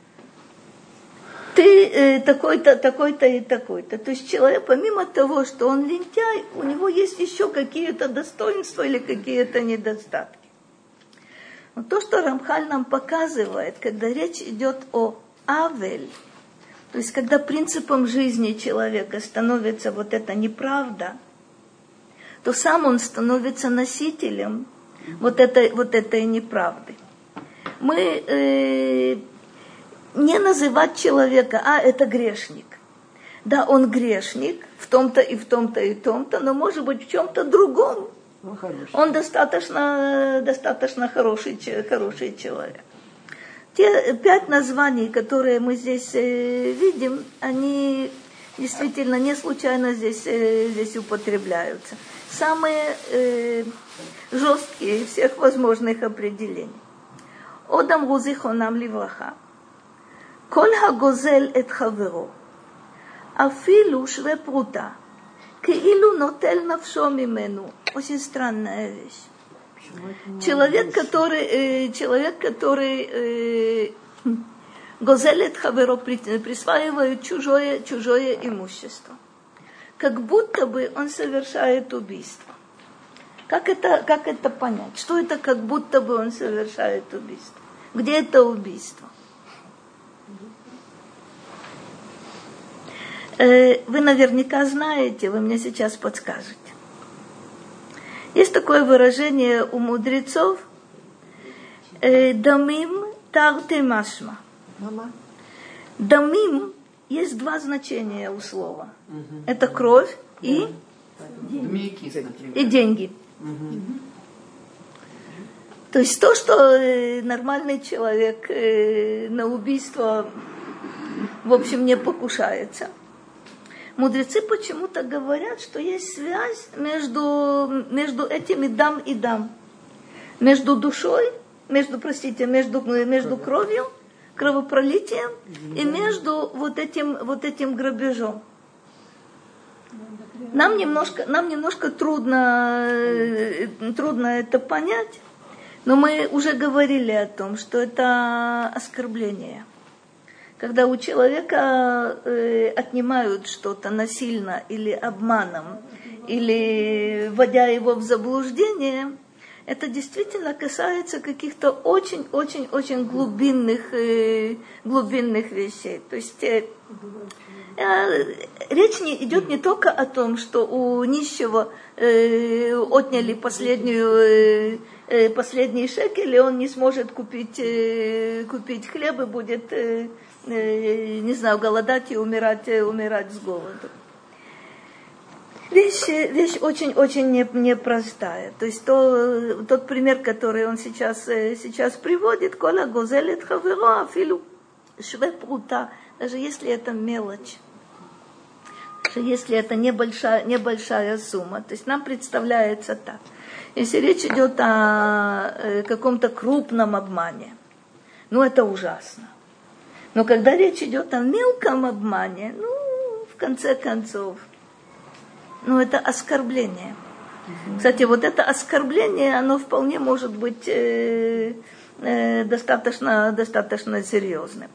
Ты э, такой-то, такой-то и такой-то. То есть человек, помимо того, что он лентяй, у него есть еще какие-то достоинства или какие-то недостатки. Но то, что Рамхаль нам показывает, когда речь идет о авель, то есть когда принципом жизни человека становится вот эта неправда, то сам он становится носителем вот этой, вот этой неправды. Мы... Э, не называть человека, а это грешник. Да, он грешник в том-то и в том-то и том-то, но может быть в чем-то другом. Он достаточно, достаточно хороший, хороший человек. Те пять названий, которые мы здесь видим, они действительно не случайно здесь, э, здесь употребляются. Самые э, жесткие из всех возможных определений. Одам гузихонам ливраха. Коль хагозел эт хаверо. Афилу шве прута. Кеилу нотель навшо мимену. Очень странная вещь. Человек, который, э, человек, который э, гозелет хаверо, присваивает чужое, чужое имущество. Как будто бы он совершает убийство. Как это, как это понять? Что это как будто бы он совершает убийство? Где это убийство? Э, вы наверняка знаете, вы мне сейчас подскажете. Есть такое выражение у мудрецов «дамим тарте машма». «Дамим» есть два значения у слова. Угу. Это кровь и, деньги. и деньги. Угу. То есть то, что нормальный человек на убийство, в общем, не покушается. Мудрецы почему-то говорят, что есть связь между, между этими дам и дам. Между душой, между, простите, между, между кровью, кровопролитием и между вот этим, вот этим грабежом. Нам немножко, нам немножко трудно, трудно это понять, но мы уже говорили о том, что это оскорбление. Когда у человека э, отнимают что-то насильно или обманом, или вводя его в заблуждение, это действительно касается каких-то очень-очень-очень глубинных, э, глубинных вещей. То есть э, э, речь не, идет не только о том, что у нищего э, отняли последнюю, э, последний шекель, и он не сможет купить, э, купить хлеб и будет... Э, не знаю, голодать и умирать, умирать с голоду. Вещь, вещь очень-очень непростая. То есть то, тот пример, который он сейчас, сейчас приводит, кола гозелет хаверо афилу шве прута, даже если это мелочь, даже если это небольшая, небольшая сумма. То есть нам представляется так. Если речь идет о каком-то крупном обмане, ну это ужасно. Но когда речь идет о мелком обмане, ну, в конце концов, ну, это оскорбление. Mm-hmm. Кстати, вот это оскорбление, оно вполне может быть э, э, достаточно, достаточно серьезным.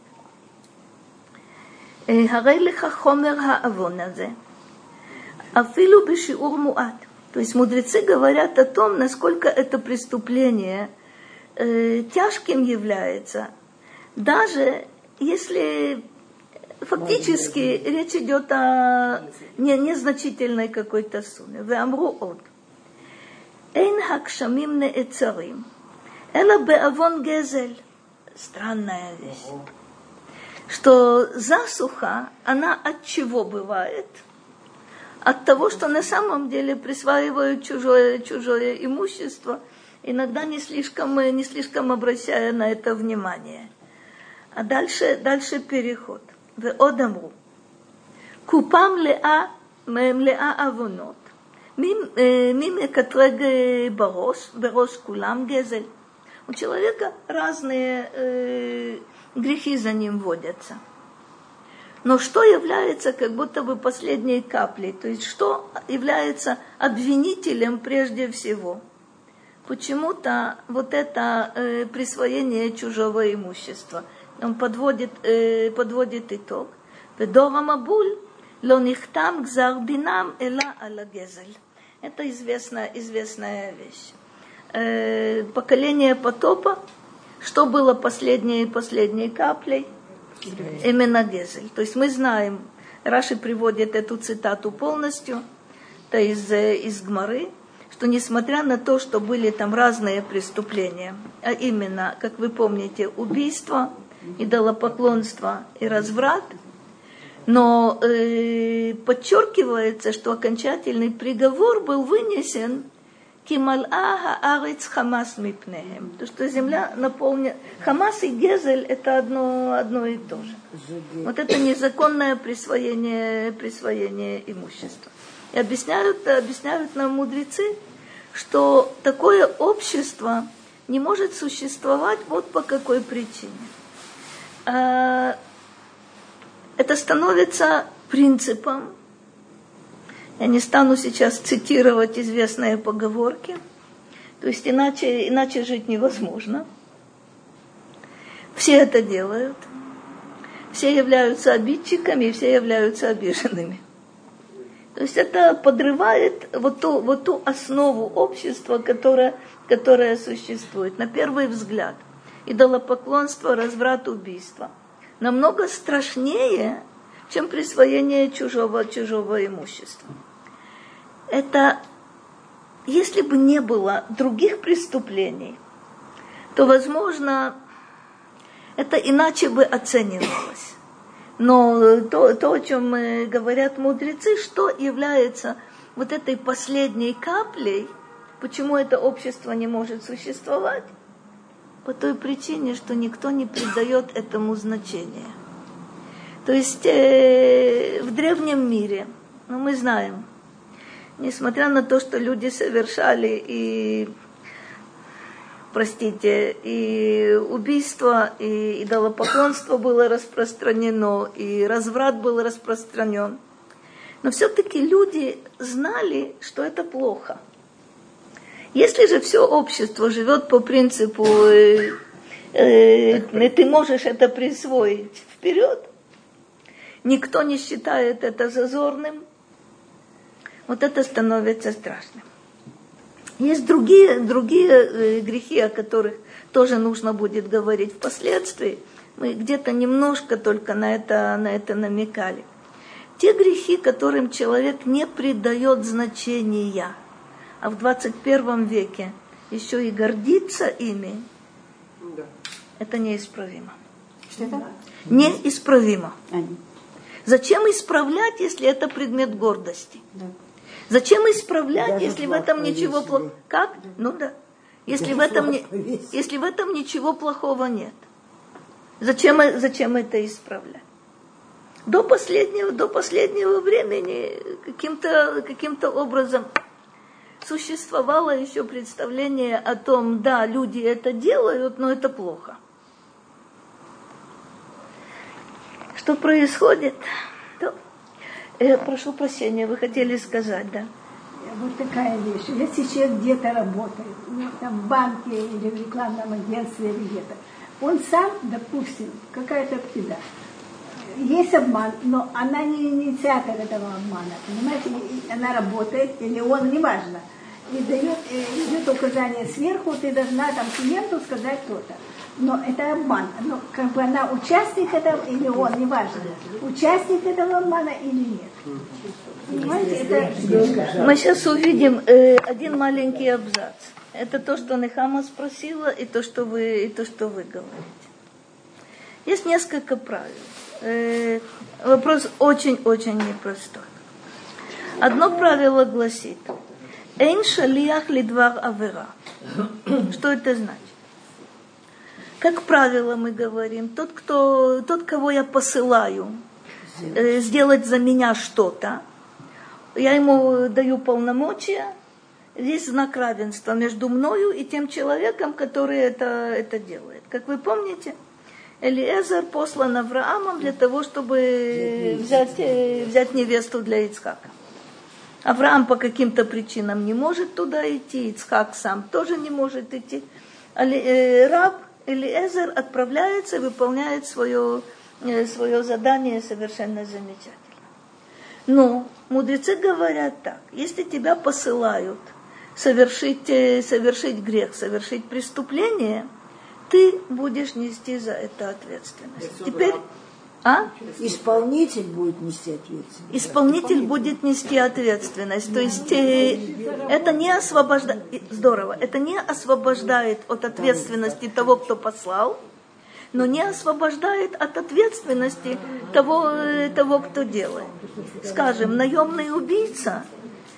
Харей леха хомер хаавон азе, афилу бешиур муат. То есть мудрецы говорят о том, насколько это преступление э, тяжким является, даже если фактически речь идет о не, незначительной какой-то сумме. Веамру от. Эйн хакшамим неэцарим. Эла беавон гезель. Странная вещь. Что засуха, она от чего бывает? От того, что на самом деле присваивают чужое, чужое имущество, иногда не слишком, не слишком обращая на это внимание. А дальше, дальше переход. Веодамру. Купам леа, леа авонот. Мим катрег барош, барош кулам гезель. У человека разные э, грехи за ним водятся. Но что является как будто бы последней каплей? То есть что является обвинителем прежде всего? Почему-то вот это э, присвоение чужого имущества. Он подводит, э, подводит итог. Ведора мабуль ло нихтам гзар динам эла ала гезель. Это известная, известная вещь. Э, поколение потопа, что было последней, последней каплей? Именно гезель. То есть мы знаем, Раши приводит эту цитату полностью, это из, из Гмары, что несмотря на то, что были там разные преступления, а именно, как вы помните, убийство, идолопоклонство и разврат, но э, подчеркивается, что окончательный приговор был вынесен кимал'а хаарец хамас мипнехем. То, что земля наполнена... Хамас и гезель – это одно, одно и то же. Вот это незаконное присвоение, присвоение имущества. И объясняют, объясняют нам мудрецы, что такое общество не может существовать вот по какой причине. Это становится принципом. Я не стану сейчас цитировать известные поговорки. То есть иначе, иначе жить невозможно. Все это делают. Все являются обидчиками, и все являются обиженными. То есть это подрывает вот ту, вот ту основу общества, которая, которая существует. На первый взгляд. Идолопоклонство, разврат, убийство. Намного страшнее, чем присвоение чужого, чужого имущества. Это, если бы не было других преступлений, то, возможно, это иначе бы оценивалось. Но то, то, о чем говорят мудрецы, что является вот этой последней каплей, почему это общество не может существовать, по той причине, что никто не придает этому значения. То есть э, в древнем мире, ну, мы знаем, несмотря на то, что люди совершали и, простите, и убийство, и идолопоклонство было распространено, и разврат был распространен, но все-таки люди знали, что это плохо. Если же все общество живет по принципу э, э, ты можешь это присвоить вперед, никто не считает это зазорным, вот это становится страшным. Есть другие, другие э, грехи, о которых тоже нужно будет говорить впоследствии. Мы где-то немножко только на это, на это намекали. Те грехи, которым человек не придает значения, а в двадцать первом веке еще и гордится ими, да. Это неисправимо. Что это? Неисправимо. А, Зачем исправлять, если это предмет гордости? да. Зачем исправлять, Даже если в этом ничего плохого? Как? Да. Ну да. Если в, Даже этом не... если в этом ничего плохого нет. Зачем, зачем это исправлять? До последнего, до последнего времени каким-то, каким-то образом существовало еще представление о том, да, люди это делают, но это плохо. Что происходит? То, э, прошу прощения, вы хотели сказать, да? Вот такая вещь. Если человек где-то работает, ну, там в банке или в рекламном агентстве или где-то, он сам, допустим, какая-то педа. Есть обман, но она не инициатор этого обмана. Понимаете, она работает, или он, неважно. И дает, идет указание сверху, ты должна там клиенту сказать то-то. Но это обман. Но как бы она участник этого, или он, неважно, участник этого обмана или нет. Понимаете, это... Мы сейчас увидим э, один маленький абзац. Это то, что Нехама спросила, и то, что вы, и то, что вы говорите. Есть несколько правил. Э, вопрос очень-очень непростой. Одно правило гласит: «Эйн шалиях лидвар авера». Что это значит? Как правило, мы говорим, тот, кто, тот, кого я посылаю э, сделать за меня что-то, я ему даю полномочия, есть знак равенства между мною и тем человеком, который это, это делает. Как вы помните, Элиэзер послан Авраамом для того, чтобы взять, взять невесту для Ицхака. Авраам по каким-то причинам не может туда идти, Ицхак сам тоже не может идти. Раб Элиэзер отправляется и выполняет свое, свое задание совершенно замечательно. Но мудрецы говорят так: если тебя посылают совершить, совершить грех, совершить преступление, ты будешь нести за это ответственность. Теперь, а? Исполнитель будет нести ответственность. Исполнитель будет нести ответственность. То есть э, это не освобождает, здорово, это не освобождает от ответственности того, кто послал, но не освобождает от ответственности того, того, кто делает. Скажем, наемный убийца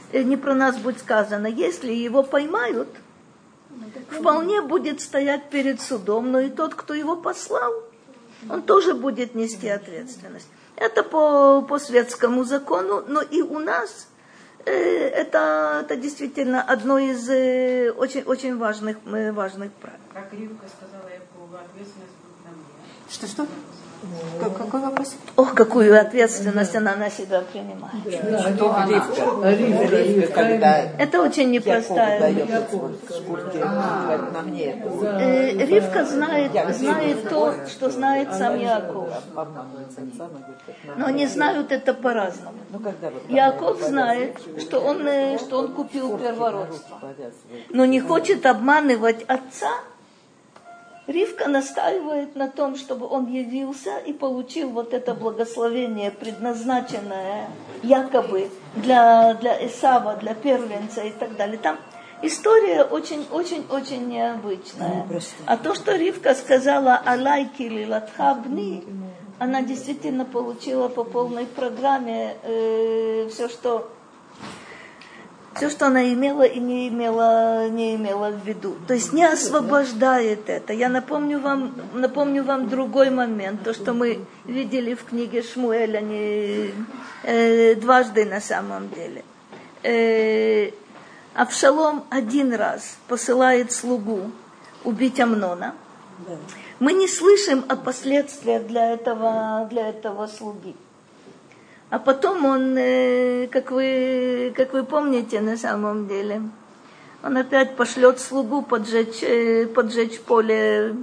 не про нас будет сказано, если его поймают, вполне будет стоять перед судом, но и тот, кто его послал, он тоже будет нести ответственность. Это по, по светскому закону, но и у нас э, это, это действительно одно из э, очень, очень важных, э, важных правил. Как Ривка сказала Якову, ответственность будет на мне. Что-что? Как, какой вопрос? Ох, какую ответственность она на себя принимает. Что Ривка? Ривка, когда Это очень непростая. Якову дает шкурки, говорит, на мне это. Э, Ривка знает, знает то, что знает сам Яков. Но они знают это по-разному. Яков знает, что он, э, что он купил первородство, но не хочет обманывать отца. Ривка настаивает на том, чтобы он явился и получил вот это благословение, предназначенное якобы для, для Эсава, для первенца и так далее. Там история очень-очень-очень необычная. А то, что Ривка сказала «Алайки лилатха бни», она действительно получила по полной программе э, все, что... Все, что она имела и не имела, не имела в виду. То есть не освобождает это. Я напомню вам, напомню вам другой момент. То, что мы видели в книге Шмуэля не, э, дважды на самом деле. Э, Авшалом один раз посылает слугу убить Амнона. Мы не слышим о последствиях для этого, для этого слуги. А потом он, как вы, как вы помните на самом деле, он опять пошлет слугу поджечь, поджечь поле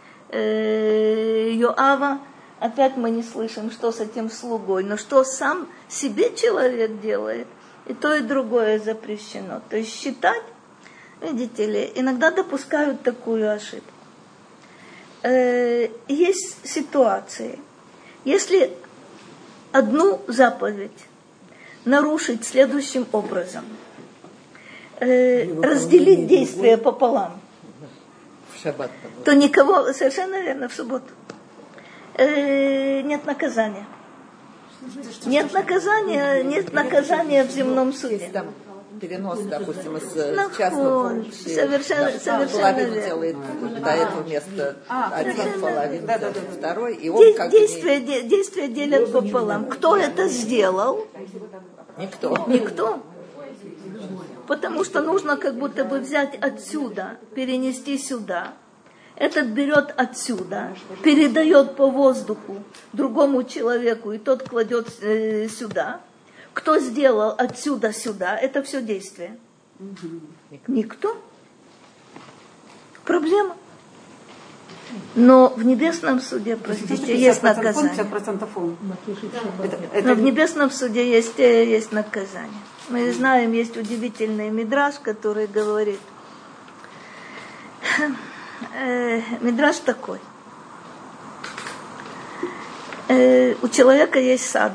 Йоава. Опять мы не слышим, что с этим слугой. Но что сам себе человек делает, и то, и другое запрещено. То есть считать, видите ли, иногда допускают такую ошибку. Есть ситуации, если одну заповедь нарушить следующим образом. Э, разделить действие пополам. В шаббат. То никого, совершенно верно, в субботу. Э, нет наказания. Нет наказания, нет наказания в земном суде. Там перенос, допустим, из Ну, частного вот, функции. совершенно- Да, совершенно половину верно. делает до этого места один, половину Да, да, делает да. второй. И он Де- как бы действия, де- действия делят пополам. Кто это сделал? не- никто. Никто. Потому что нужно как будто бы взять отсюда, перенести сюда. Этот берет отсюда, передает по воздуху другому человеку, и тот кладет э, сюда. Кто сделал отсюда сюда, это все действие. Никто. Проблема. Но в небесном суде, простите, есть наказание. пятьдесят процентов он. Но в небесном суде есть, э, есть наказание. Мы знаем, есть удивительный мидраш, который говорит, э, мидраш такой. Э, у человека есть сад.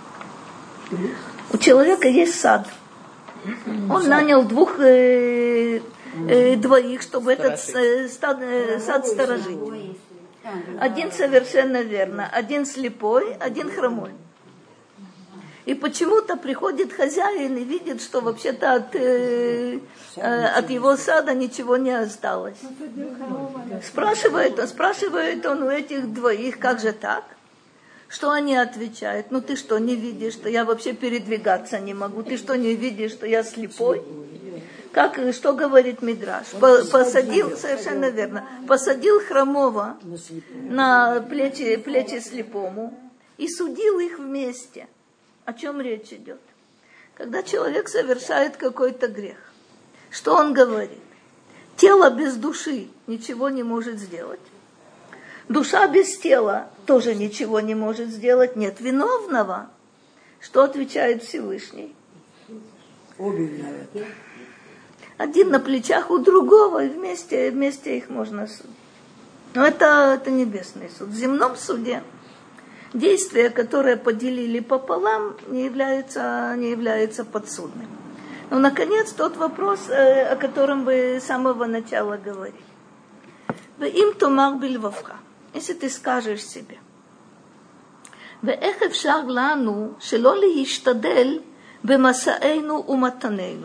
У человека есть сад. Он нанял двух, э, э, двоих, чтобы этот э, стад, э, сад сторожить. Один совершенно верно, один слепой, один хромой. И почему-то приходит хозяин и видит, что вообще-то от, э, э, от его сада ничего не осталось. Спрашивает он, спрашивает он у этих двоих, как же так? Что они отвечают? Ну ты что, не видишь, что я вообще передвигаться не могу? Ты что, не видишь, что я слепой? Как, что говорит Мидраш? Посадил, совершенно верно, посадил хромого на плечи, плечи слепому и судил их вместе. О чем речь идет? Когда человек совершает какой-то грех, что он говорит? Тело без души ничего не может сделать. Душа без тела тоже ничего не может сделать. Нет виновного. Что отвечает Всевышний? Обе виноваты. Один на плечах у другого, и вместе, вместе их можно судить. Но это, это небесный суд. В земном суде действия, которые поделили пополам, не являются, не являются подсудным. Но, наконец, тот вопрос, о котором вы с самого начала говорили. Им томар бельвавха. Если ты скажешь себе, ואיך אפשר לנו שלא להשתדל במסענו ומתננו.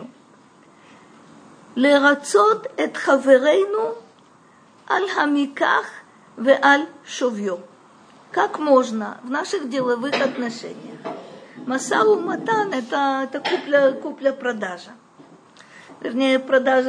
לרצות את חברנו על המיקח ועל шовьё. Как можно в наших деловых отношениях? Маса уматан – это, это купля, купля-продажа. Вернее, продажа,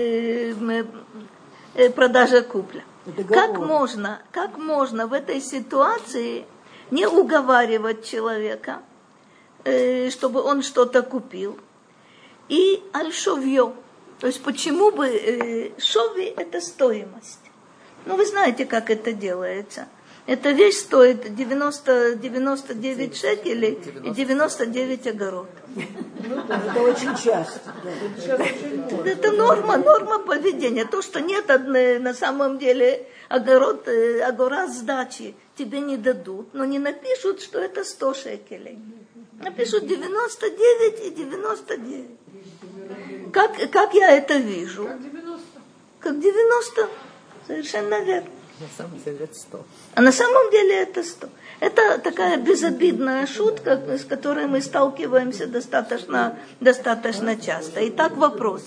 продажа-купля. Как можно, как можно в этой ситуации не уговаривать человека, чтобы он что-то купил? И аль-шовьё. То есть почему бы шови – это стоимость. Ну, вы знаете, как это делается. Эта вещь стоит девяносто, девяносто девять шекелей и девяносто девять огород. Это очень часто. Это норма, норма поведения. То, что нет одной, на самом деле огород, агора сдачи тебе не дадут, но не напишут, что это сто шекелей. Напишут девяносто девять и девяносто девять. Как, как я это вижу? Как девяносто. Как девяносто. Совершенно верно. На самом деле это сто. А на самом деле это сто. Это такая безобидная шутка, с которой мы сталкиваемся достаточно, достаточно часто. Итак, вопрос.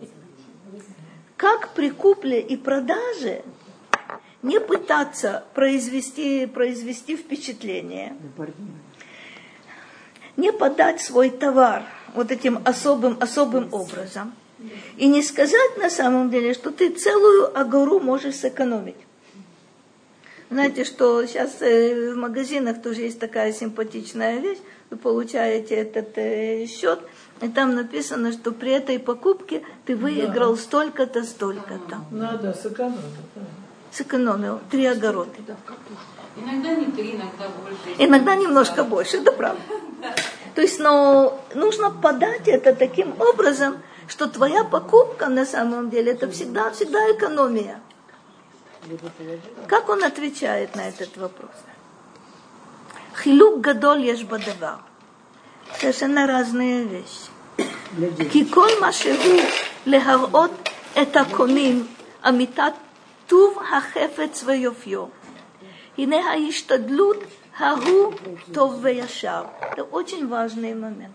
Как при купле и продаже не пытаться произвести, произвести впечатление, не подать свой товар вот этим особым, особым образом, и не сказать на самом деле, что ты целую агору можешь сэкономить. Знаете, что сейчас в магазинах тоже есть такая симпатичная вещь. Вы получаете этот э, счет, и там написано, что при этой покупке ты выиграл да. столько-то, столько-то. Надо сэкономить. Сэкономил три огорода. Иногда не три, иногда больше. Иногда немножко больше, это правда. То есть, но нужно подать это таким образом, что твоя покупка на самом деле это всегда, всегда экономия. Как он отвечает на этот вопрос? Хилук гадоль еш бадавар. Совершенно разные вещи. Киколь машеру лехарот это коним амитат тув хахефец веёфьё. Ине хаиштадлут хару тов веяшар. Это очень важный момент.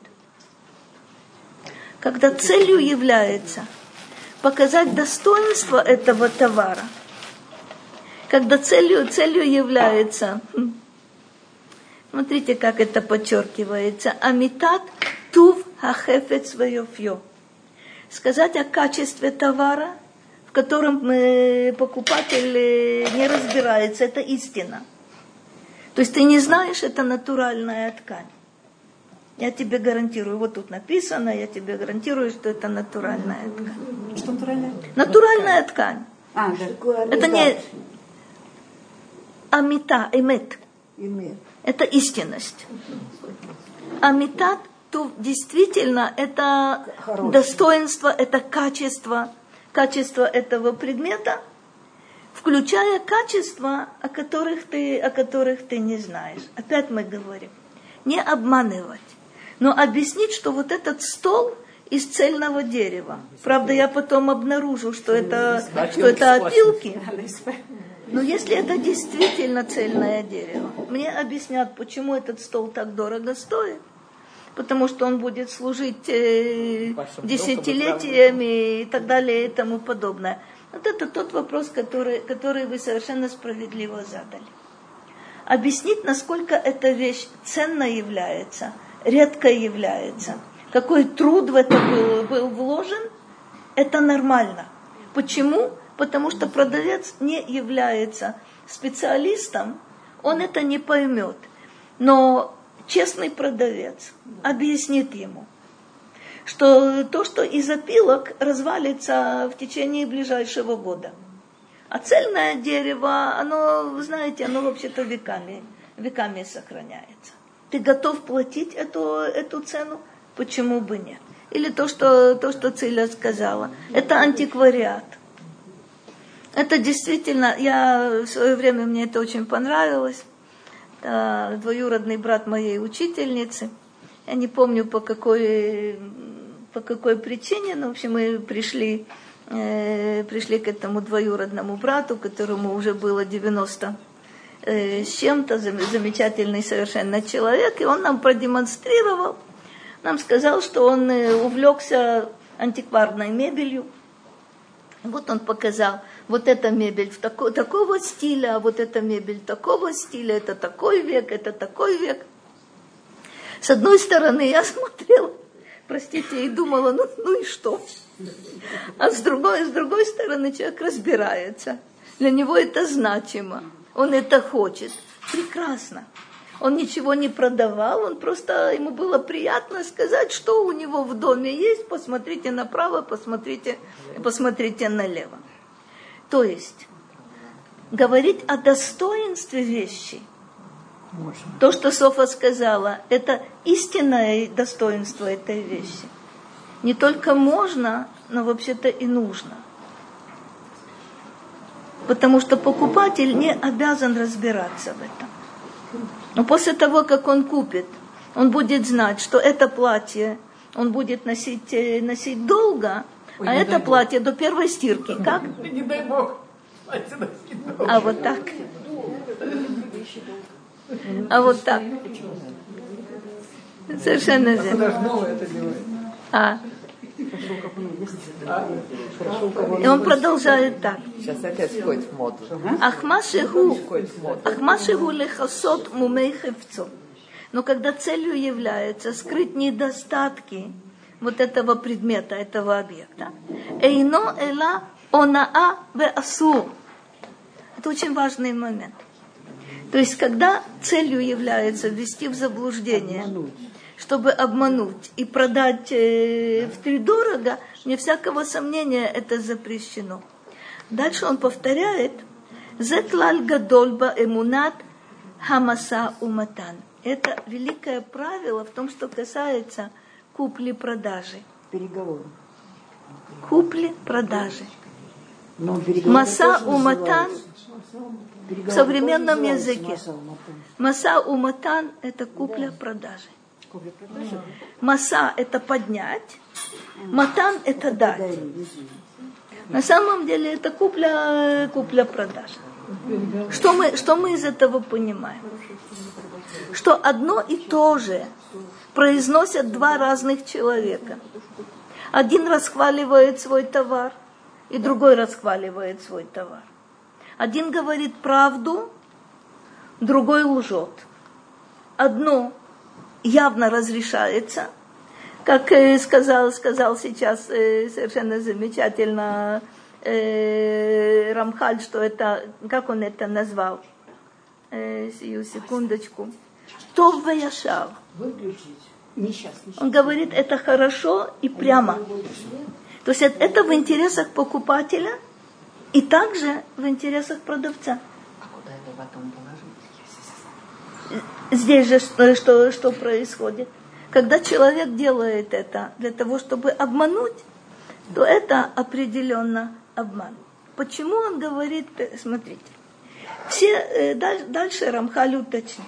Когда целью является показать достоинство этого товара, когда целью, целью является, смотрите, как это подчеркивается, амитат тув хахефец веёфьё. Сказать о качестве товара, в котором покупатель не разбирается, это истина. То есть ты не знаешь, это натуральная ткань. Я тебе гарантирую, вот тут написано, я тебе гарантирую, что это натуральная ткань. Что натуральная? Натуральная ткань. А, да. Это не амита, эмет. Эмет. Это истинность. Амитат, то действительно это хороший. Достоинство, это качество, качество этого предмета, включая качества, о которых ты, о которых ты не знаешь. Опять мы говорим, не обманывать, но объяснить, что вот этот стол из цельного дерева. Правда, я потом обнаружу, что это, что это опилки. Но если это действительно цельное дерево, мне объяснят, почему этот стол так дорого стоит. Потому что он будет служить э, десятилетиями и так далее и тому подобное. Вот это тот вопрос, который, который вы совершенно справедливо задали. Объяснить, насколько эта вещь ценна является, редко является, какой труд в это был, был вложен, это нормально. Почему? Потому что продавец не является специалистом, он это не поймет. Но честный продавец объяснит ему, что то, что из опилок развалится в течение ближайшего года. А цельное дерево, оно, вы знаете, оно вообще-то веками, веками сохраняется. Ты готов платить эту, эту цену? Почему бы нет? Или то, что, то, что Циля сказала, это антиквариат. Это действительно, я в свое время, мне это очень понравилось. Это двоюродный брат моей учительницы. Я не помню по какой, по какой причине, но в общем мы пришли, э, пришли к этому двоюродному брату, которому уже было девяносто э, с чем-то, замечательный совершенно человек, и он нам продемонстрировал нам сказал, что он увлекся антикварной мебелью. Вот он показал, вот эта мебель в тако, такого стиля, а вот эта мебель такого стиля, это такой век, это такой век. С одной стороны, я смотрела, простите, и думала, ну, ну и что? А с другой, с другой стороны, человек разбирается. Для него это значимо, он это хочет. Прекрасно. Он ничего не продавал, он просто, ему было приятно сказать, что у него в доме есть, посмотрите направо, посмотрите, посмотрите налево. То есть, говорить о достоинстве вещи, то, что Софа сказала, это истинное достоинство этой вещи. Не только можно, но вообще-то и нужно. Потому что покупатель не обязан разбираться в этом. Но после того, как он купит, он будет знать, что это платье он будет носить, носить долго, Ой, а это платье Бог. До первой стирки. Как? Не дай Бог. Платье носить долго. А вот так. А вот так. Совершенно верно. А. И он продолжает так. Сейчас опять входит в моду. Ахмашигу, ахмашигу лехасот мумей хевцо. Но когда целью является скрыть недостатки вот этого предмета, этого объекта, эйно эла онаа бе асур. Это очень важный момент. То есть, когда целью является ввести в заблуждение, чтобы обмануть и продать э, втридорого, вне всякого сомнения это запрещено. Дальше он повторяет: «Зетлаль гадольба эмунат хамаса уматан». Это великое правило в том, что касается купли-продажи. Переговоры. Купли-продажи. Маса уматан в современном языке. Маса уматан – это купля-продажи. Маса – это поднять, матан – это дать. На самом деле это купля, купля-продажа. Что мы, что мы из этого понимаем? Что одно и то же произносят два разных человека. Один расхваливает свой товар, и другой расхваливает свой товар. Один говорит правду, другой лжет. Одно явно разрешается, как сказал, сказал сейчас совершенно замечательно э, Рамхаль, что это, как он это назвал, э, сию секундочку, тов ваяшав. Он говорит, это хорошо и прямо. То есть это в интересах покупателя и также в интересах продавца. А куда это потом положить? Здесь же что, что, что происходит? Когда человек делает это для того, чтобы обмануть, то это определенно обман. Почему он говорит, смотрите, все, дальше Рамхаль уточнит.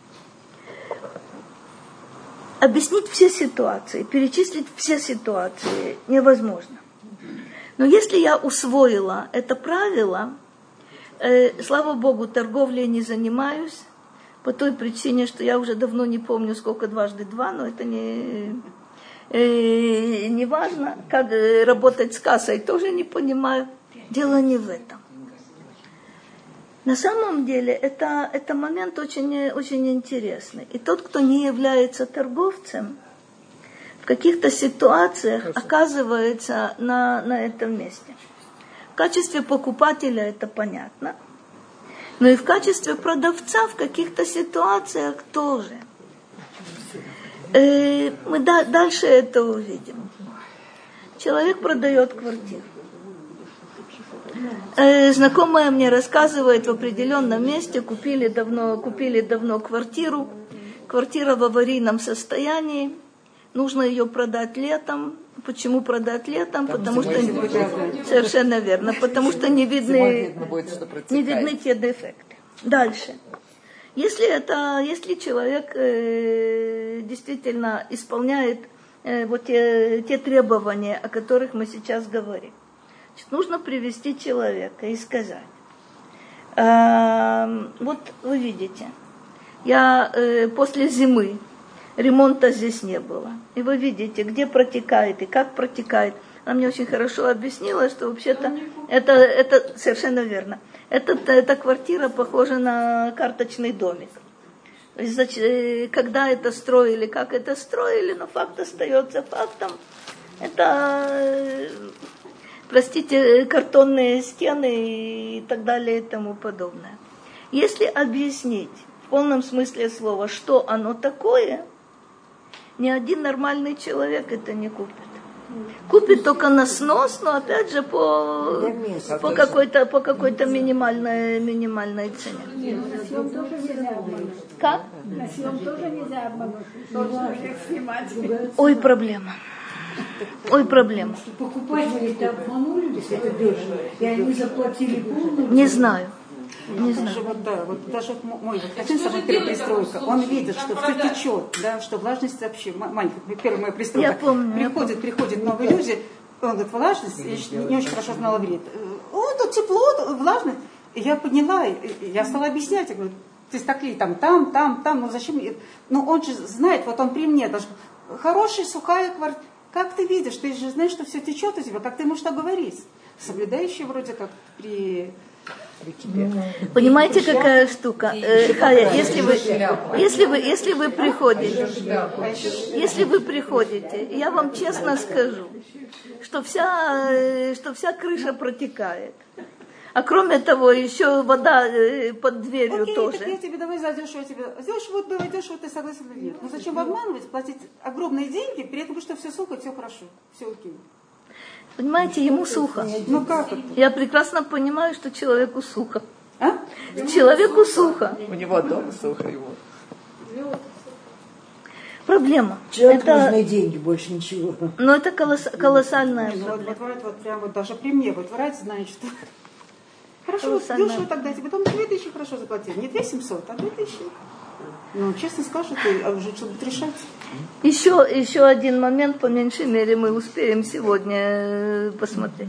Объяснить все ситуации, перечислить все ситуации невозможно. Но если я усвоила это правило, э, слава Богу, торговлей не занимаюсь, по той причине, что я уже давно не помню, сколько дважды два, но это не, э, не важно. Как работать с кассой, тоже не понимаю. Дело не в этом. На самом деле это, это момент очень, очень интересный. И тот, кто не является торговцем, в каких-то ситуациях оказывается на, на этом месте. В качестве покупателя это понятно. Но и в качестве продавца в каких-то ситуациях тоже. Э, мы да, дальше это увидим. Человек продает квартиру. Э, знакомая мне рассказывает, в определенном месте купили давно, купили давно квартиру. Квартира в аварийном состоянии. Нужно ее продать летом. Почему продать летом? Там потому что не, совершенно верно, потому что не видны, видно будет, не видны те дефекты. Дальше. Если это, если человек э, действительно исполняет э, вот те, те требования, о которых мы сейчас говорим, значит, нужно привести человека и сказать: э, вот вы видите, я э, после зимы ремонта здесь не было. И вы видите, где протекает и как протекает. Она мне очень хорошо объяснила, что вообще-то это, это совершенно верно. Это, эта квартира похожа на карточный домик. То есть, когда это строили, как это строили, но факт остается фактом. Это, простите, картонные стены и так далее и тому подобное. Если объяснить в полном смысле слова, что оно такое, ни один нормальный человек это не купит. Купит только на снос, но опять же по, по какой-то, по какой-то минимальной, минимальной цене. На съем тоже нельзя обмануть. Как? На съем тоже нельзя обмануть. Человек снимать. Ой, проблема. Ой, проблема. Покупатели-то обманули, это дешево, и они заплатили полную. Не знаю. Не знаю. Даже вот, да, вот даже вот мой вот, один самый первая пристройка, он видит, что все течет, да, что влажность вообще маленькая. Первая моя пристройка. Я помню, приходят, я помню. приходят новые люди, он говорит, влажность, я еще не, не очень хорошо знала вред. О, тут тепло, тут влажность. И я подняла, я стала объяснять, я говорю, ты стакли там, там, там, там, ну зачем? Ну он же знает, вот он при мне даже, хорошая, сухая квартира. Как ты видишь, ты же знаешь, что все течет у тебя, как ты можешь так говорить? Соблюдающий вроде как при... Понимаете, какая штука? Э, Хая, если вы, если вы, если вы приходите, если вы приходите, я вам честно скажу, что вся, э, что вся крыша протекает. А кроме того, еще вода э, под дверью Окей, тоже. Так я тебе давай задешево, я тебе дешево, давай дешево, ты согласен или нет? Ну зачем обманывать, платить огромные деньги, при этом, что все сухо, все хорошо, все окей. Понимаете, ему сухо. Ну как это? Я прекрасно понимаю, что человеку сухо. А? Человеку сухо. У него дома сухо ему. Проблема. Человеку Это, нужны деньги, больше ничего. но это колосс, колоссальная Не, ну, вот, проблема. вот, вот, вот прям вот даже при мне, вот врать, знаешь, что... Хорошо, вот Колоссальная. дешево тогда тебе, там две тысячи хорошо заплатили, не две семьсот, а две тысячи. Ну, честно скажу, ты, а уже что будет решать? Еще, еще один момент, по меньшей мере, мы успеем сегодня посмотреть.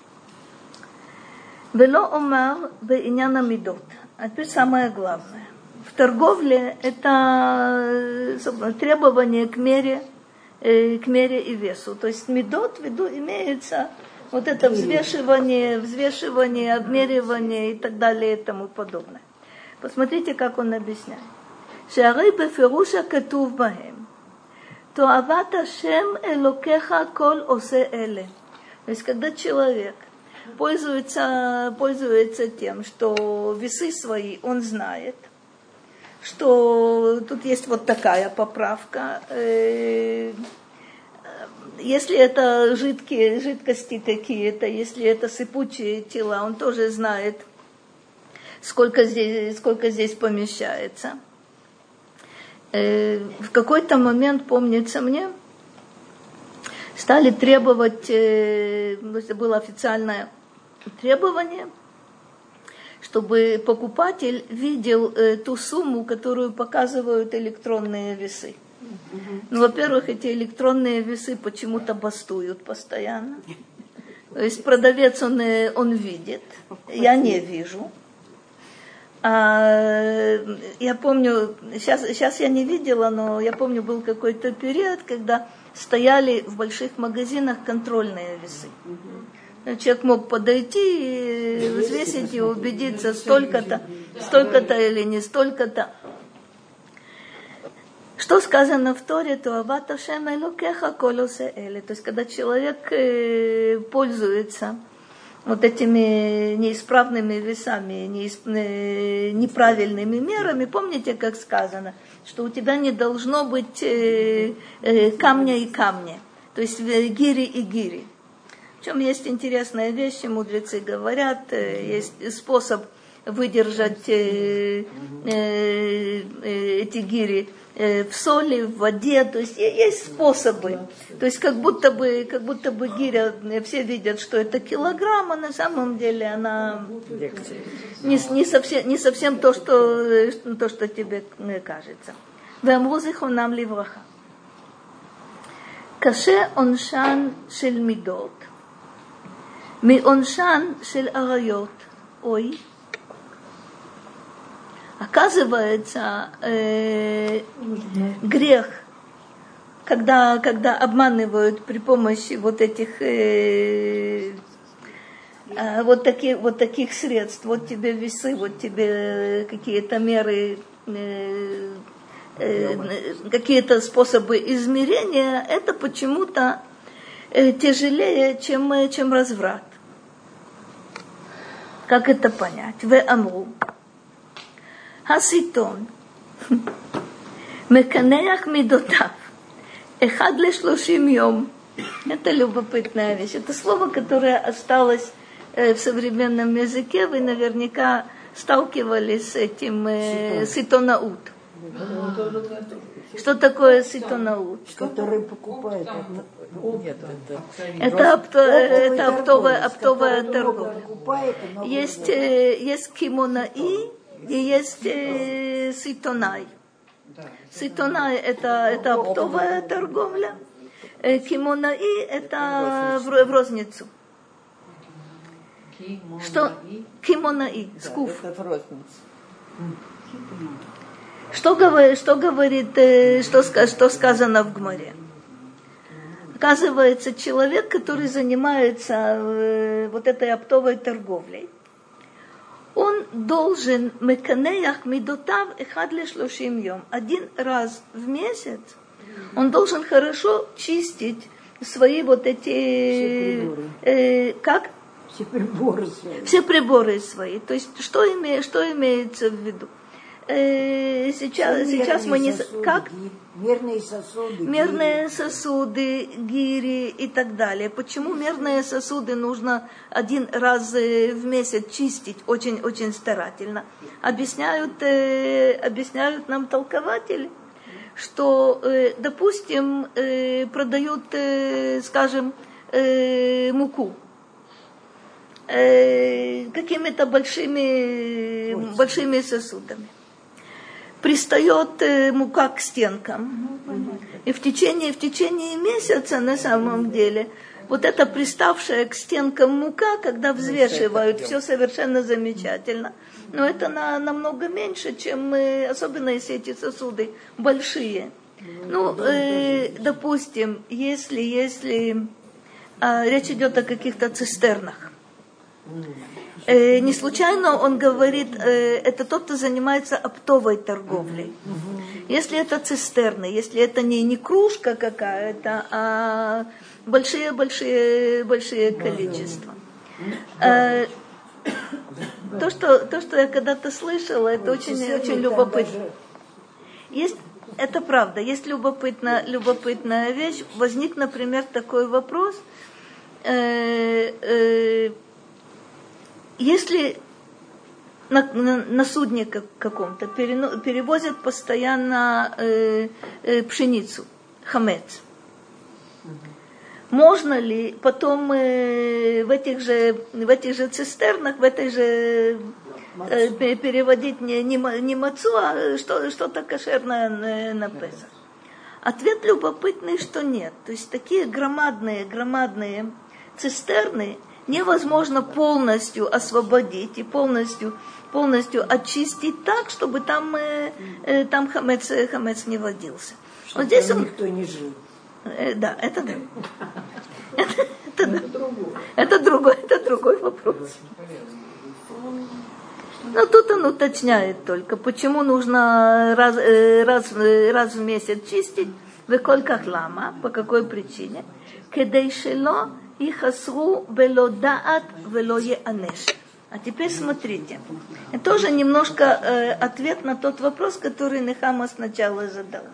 Вело омар беиняна мидот. А теперь самое главное. В торговле это требование к мере, к мере и весу. То есть мидот в виду имеется вот это взвешивание, взвешивание, обмеривание и так далее и тому подобное. Посмотрите, как он объясняет. שהרי בפירוש הכתוב בהם, תועבת השם אלוקיך כל עושה אלה. То есть, когда человек пользуется, пользуется тем, что весы свои он знает, что тут есть вот такая поправка, если это жидкие, жидкости какие-то, если это сыпучие тела, он тоже знает, сколько здесь, сколько здесь помещается. В какой-то момент, помнится мне, стали требовать, это было официальное требование, чтобы покупатель видел ту сумму, которую показывают электронные весы. Ну, во-первых, эти электронные весы почему-то бастуют постоянно. То есть продавец, он, он видит, я не вижу. А, я помню, сейчас, сейчас я не видела, но я помню, был какой-то период, когда стояли в больших магазинах контрольные весы. Человек мог подойти и взвесить и убедиться, столько-то, столько-то или не столько-то. Что сказано в Торе, то ават Ашем элокеха кол осе эле. То есть, когда человек пользуется вот этими неисправными весами, неправильными мерами, помните, как сказано, что у тебя не должно быть камня и камня, то есть гири и гири. В чем есть интересная вещь, мудрецы говорят, есть способ выдержать эти гири в соли, в воде, то есть есть способы. То есть как будто бы, как будто бы гиря, все видят, что это килограмм, а на самом деле она не, не, совсем, не совсем то, что, то, что тебе кажется. ואמרו זיכרונם לברכה. קשה עונשן של מידות מעונשן של עריות. Ой. Оказывается, э, грех когда, когда обманывают при помощи вот этих э, э, вот, таких, вот таких средств, вот тебе весы, вот тебе какие-то меры, э, э, какие-то способы измерения, это почему-то э, тяжелее, чем, чем разврат. Как это понять? Ве амру. Хаситон. Меканеях мидотав. Эхад лешлошим йом. Это любопытная вещь. Это слово, которое осталось э, в современном языке. Вы наверняка сталкивались с этим э, ситонаут. Что такое ситонаут? Который покупает. Нет, это... Это, опто, это оптовая, оптовая торговля. Есть, есть кимонаи и есть э, ситонай. Ситонай это, это оптовая торговля, э, кимонаи это в, в розницу. Что? Кимонаи, скуф. Да, это в розницу. Что говорит, что, говорит что, что сказано в Гмаре? Оказывается, человек, который занимается вот этой оптовой торговлей, он должен меканеях мидотав эхад лешлошим йом. Один раз в месяц он должен хорошо чистить свои вот эти... Э, как? Все приборы свои. Все приборы свои. То есть, что, име, что имеется в виду? Э, сейчас, сейчас мы не... Сосуды, как? Мерные сосуды. Мерные гири. сосуды, гири и так далее. Почему мерные сосуды нужно один раз в месяц чистить очень-очень старательно? Объясняют, э, объясняют нам толкователи, что, э, допустим, э, продают, э, скажем, э, муку э, какими-то большими, большими сосудами. Пристает э, мука к стенкам. И в течение, в течение месяца, на самом деле, вот эта приставшая к стенкам мука, когда взвешивают, все совершенно замечательно. Но это на, намного меньше, чем мы, особенно если эти сосуды большие. Ну, э, допустим, если, если э, речь идет о каких-то цистернах. Э, не случайно он говорит, э, это тот, кто занимается оптовой торговлей. Если это цистерны, если это не, не кружка какая-то, а большие-большие большие количества. Э, то, что, то, что я когда-то слышала, это очень, очень любопытно. Есть, это правда, есть любопытная, любопытная вещь. Возник, например, такой вопрос. Э, э, Если на, на, на судне как, каком-то перено, перевозят постоянно э, э, пшеницу, хамец, можно ли потом э, в, этих же, в этих же цистернах, в этой же э, переводить не, не, не мацу, а что, что-то кошерное на, на Песах? Ответ любопытный, что нет. То есть такие громадные, громадные цистерны невозможно полностью освободить и полностью, полностью очистить так, чтобы там, э, э, там хамец, хамец не водился. Чтобы вот здесь он... никто не жил. Э, да, это да. Это, это, да. это, другой, это другой вопрос. Но тут он уточняет только, почему нужно раз, раз, раз в месяц чистить, векольках лама, по какой причине. Кедейшело и хасру бело даат вело еанеш. А теперь смотрите. Это тоже немножко э, ответ на тот вопрос, который Нехама сначала задала.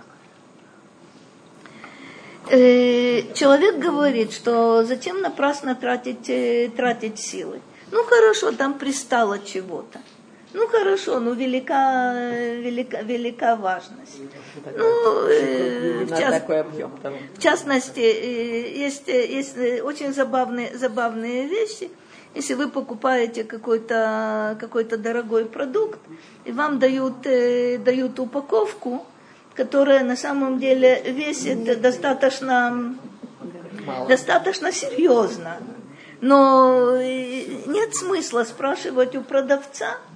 Э, человек говорит, что зачем напрасно тратить, э, тратить силы. Ну хорошо, там пристало чего-то. Ну хорошо, ну велика, велика, велика важность. Ну, э, в, част... в частности, э, есть, есть очень забавные, забавные вещи. Если вы покупаете какой-то, какой-то дорогой продукт, и вам дают, э, дают упаковку, которая на самом деле весит достаточно, достаточно серьезно. Но нет смысла спрашивать у продавца,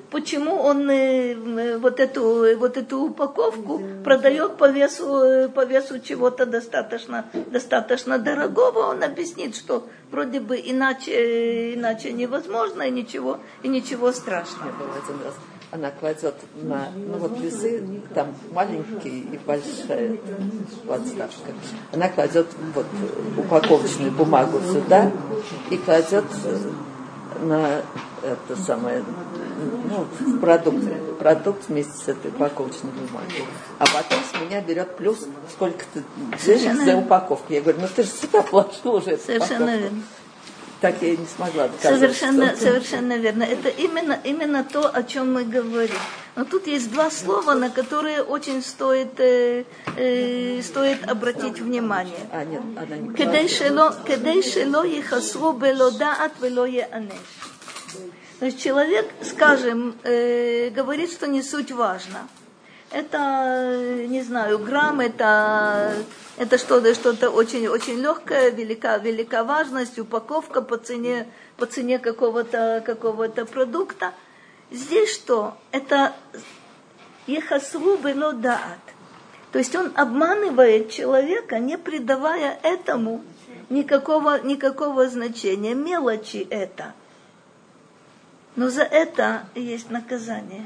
почему он э, вот, эту, вот эту упаковку продает по весу, по весу чего-то достаточно, достаточно дорогого. Он объяснит, что вроде бы иначе, иначе невозможно и ничего, и ничего страшного. Она кладет на, ну вот весы, там маленькие и большая подставка. Она кладет вот упаковочную бумагу сюда и кладет на это самое, ну, продукт, продукт вместе с этой упаковочной бумагой. А потом с меня берет плюс, сколько ты денег за упаковку. Я говорю, ну ты же сюда положил уже эту Совершенно упаковку. Верно. Так я и не смогла доказать. Совершенно, что... совершенно верно. Это именно, именно то, о чем мы говорим. Но тут есть два слова, на которые очень стоит, э, э, стоит обратить внимание. А, нет, она не «Кедей шело яхасру бело даат вело яанеш». То есть человек, скажем, э, говорит, что не суть важно. Это, не знаю, грамм, это, это что-то, что-то очень, очень легкое, велика, велика важность, упаковка по цене, по цене какого-то, какого-то продукта. Здесь что? Это ехасру бело даат. То есть он обманывает человека, не придавая этому никакого, никакого значения. Мелочи это. Но за это есть наказание.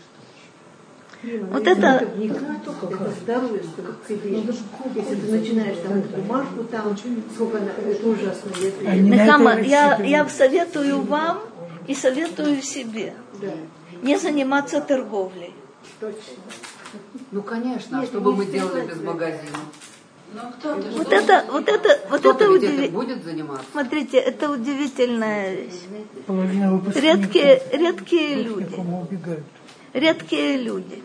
Вот это... Не только это здоровье, сколько к себе. Если ты начинаешь там эту бумажку, там сколько она, это ужасно. Нехама, я, я советую вам и советую себе да. не заниматься торговлей. Точно. Ну, конечно, а что бы мы делали без магазина? Ну, кто-то же Вот это, вот это, вот Кто-то это ведь удивительно. этим будет заниматься. Смотрите, это удивительная вещь. Редкие, редкие люди. Редкие люди.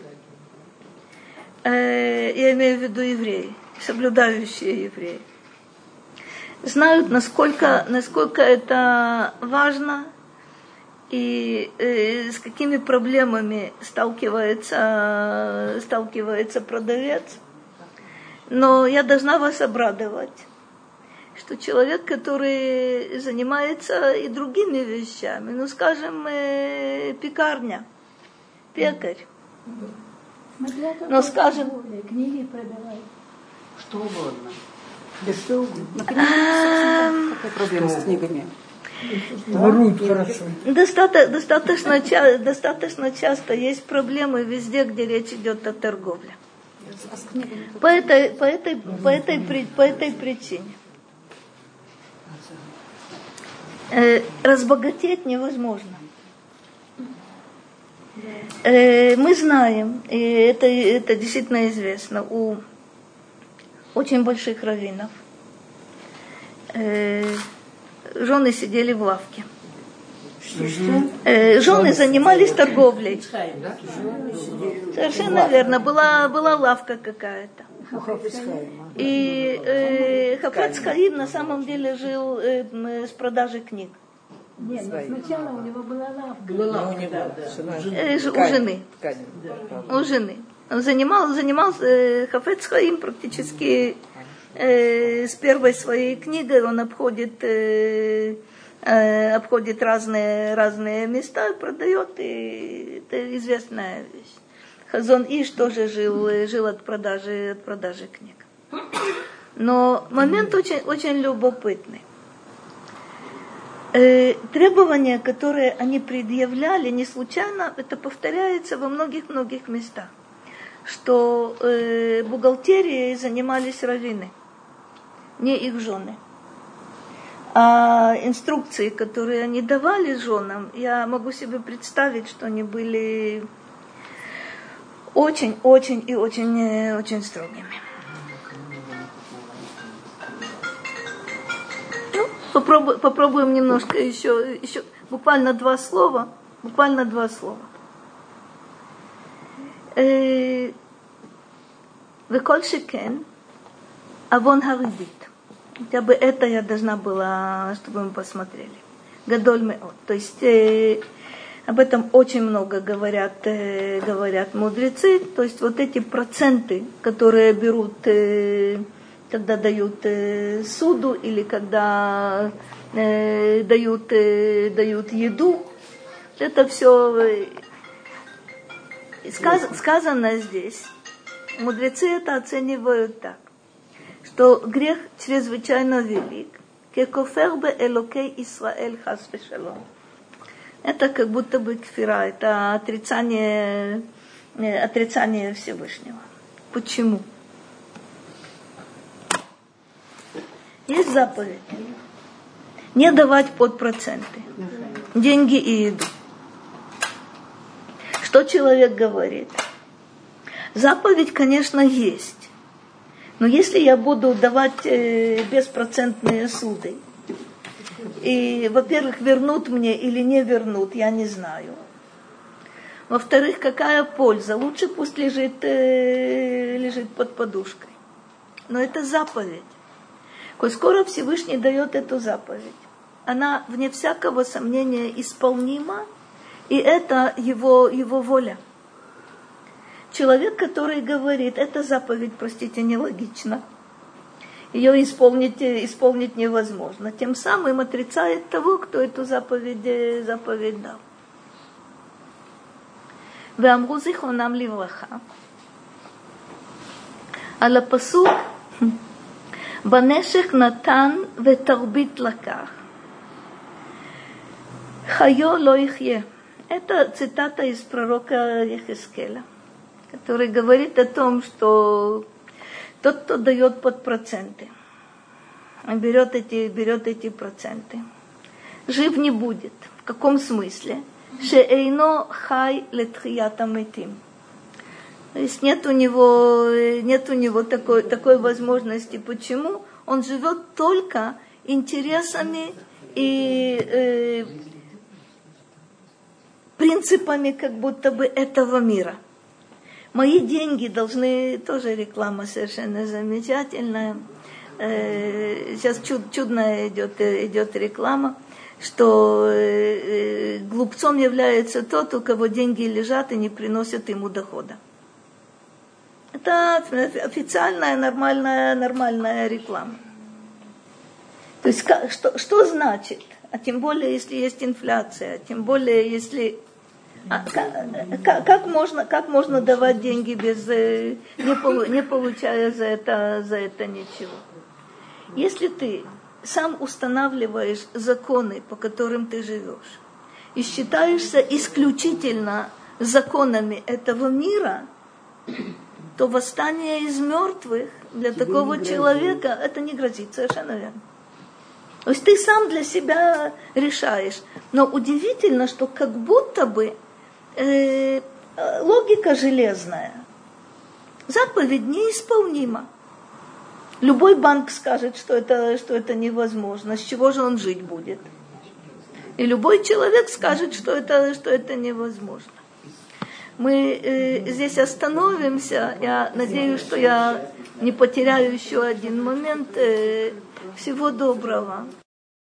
Э, я имею в виду евреи, соблюдающие евреи. Знают, насколько, насколько это важно и э, с какими проблемами сталкивается, сталкивается продавец. Но я должна вас обрадовать, что человек, который занимается и другими вещами, ну, скажем, э, пекарня, пекарь, но, скажем, книги продавать. Что угодно. Да что угодно. Какая проблема с книгами? Воруют хорошо. Достаточно, достаточно, ча- достаточно часто есть проблемы везде, где речь идет о торговле. По этой, по этой, по этой, при- по этой причине. Э, разбогатеть невозможно. Э, мы знаем, и это, это действительно известно, у очень больших раввинов э, жены сидели в лавке. Э, жены занимались торговлей. Совершенно верно. Была, была лавка какая-то. И э, Хафец Хаим на самом деле жил э, с продажей книг. Нет, но сначала у него была лавка. Была лавка, да, да. Э, у жены. У жены. Он занимал, занимался э, Хафец Хаим практически э, с первой своей книгой. Он обходит, э, э, обходит разные, разные места и продает. И это известная вещь. Хазон Иш тоже жил, жил от продажи, от продажи книг. Но момент очень, очень любопытный. Э, требования, которые они предъявляли, не случайно, это повторяется во многих-многих местах, что э, бухгалтерией занимались раввины, не их жены. А инструкции, которые они давали женам, я могу себе представить, что они были очень-очень и очень, очень строгими. Ну, попробуй, попробуем немножко еще, еще, буквально два слова, буквально два слова. Веколь шекен, авон харибит. Хотя бы это я должна была, чтобы мы посмотрели. Гадоль меот. То есть э, об этом очень много говорят, э, говорят мудрецы. То есть вот эти проценты, которые берут, э, когда дают э, суду или когда э, дают, э, дают еду, это все... Э, Сказ, сказано здесь, мудрецы это оценивают так, что грех чрезвычайно велик. Кекофер бе элокей Исраэль хас вешалом. Это как будто бы кфира, это отрицание, отрицание Всевышнего. Почему? Есть заповедь. Не давать под проценты. Деньги и еду. Что человек говорит? Заповедь, конечно, есть. Но если я буду давать э, беспроцентные суды, и, во-первых, вернут мне или не вернут, я не знаю. Во-вторых, какая польза? Лучше пусть лежит, э, лежит под подушкой. Но это заповедь. Коль скоро Всевышний дает эту заповедь, она, вне всякого сомнения, исполнима, и это его, его воля. Человек, который говорит, эта заповедь, простите, нелогична, ее исполнить, исполнить невозможно, тем самым отрицает того, кто эту заповедь, заповедь дал. ואמרו זיכרונם לברכה, על הפסוק, בנשק נתן ותרבית לקח, חיו לא יחיה. Это цитата из пророка Ехескеля, который говорит о том, что тот, кто дает под проценты, берет эти, берет эти проценты, жив не будет. В каком смысле? Шеэйно хай летхията метим. То есть нет у него, нет у него такой, такой возможности. Почему? Он живет только интересами и э, принципами как будто бы этого мира. Мои деньги должны, тоже реклама совершенно замечательная. Э, сейчас чуд, чудная идет, идет реклама, что э, глупцом является тот, у кого деньги лежат и не приносят ему дохода. Это официальная, нормальная, нормальная реклама. То есть что, что значит? А тем более, если есть инфляция, тем более, если... А, как, как, можно, как можно давать деньги, без, не, полу, не получая за это, за это ничего? Если ты сам устанавливаешь законы, по которым ты живешь, и считаешься исключительно законами этого мира, то восстание из мертвых для Тебе такого человека это не грозит, совершенно верно. То есть ты сам для себя решаешь. Но удивительно, что как будто бы э, логика железная. Заповедь неисполнима. Любой банк скажет, что это, что это невозможно. С чего же он жить будет? И любой человек скажет, что это, что это невозможно. Мы э, здесь остановимся. Я надеюсь, что я не потеряю еще один момент. Э, всего доброго.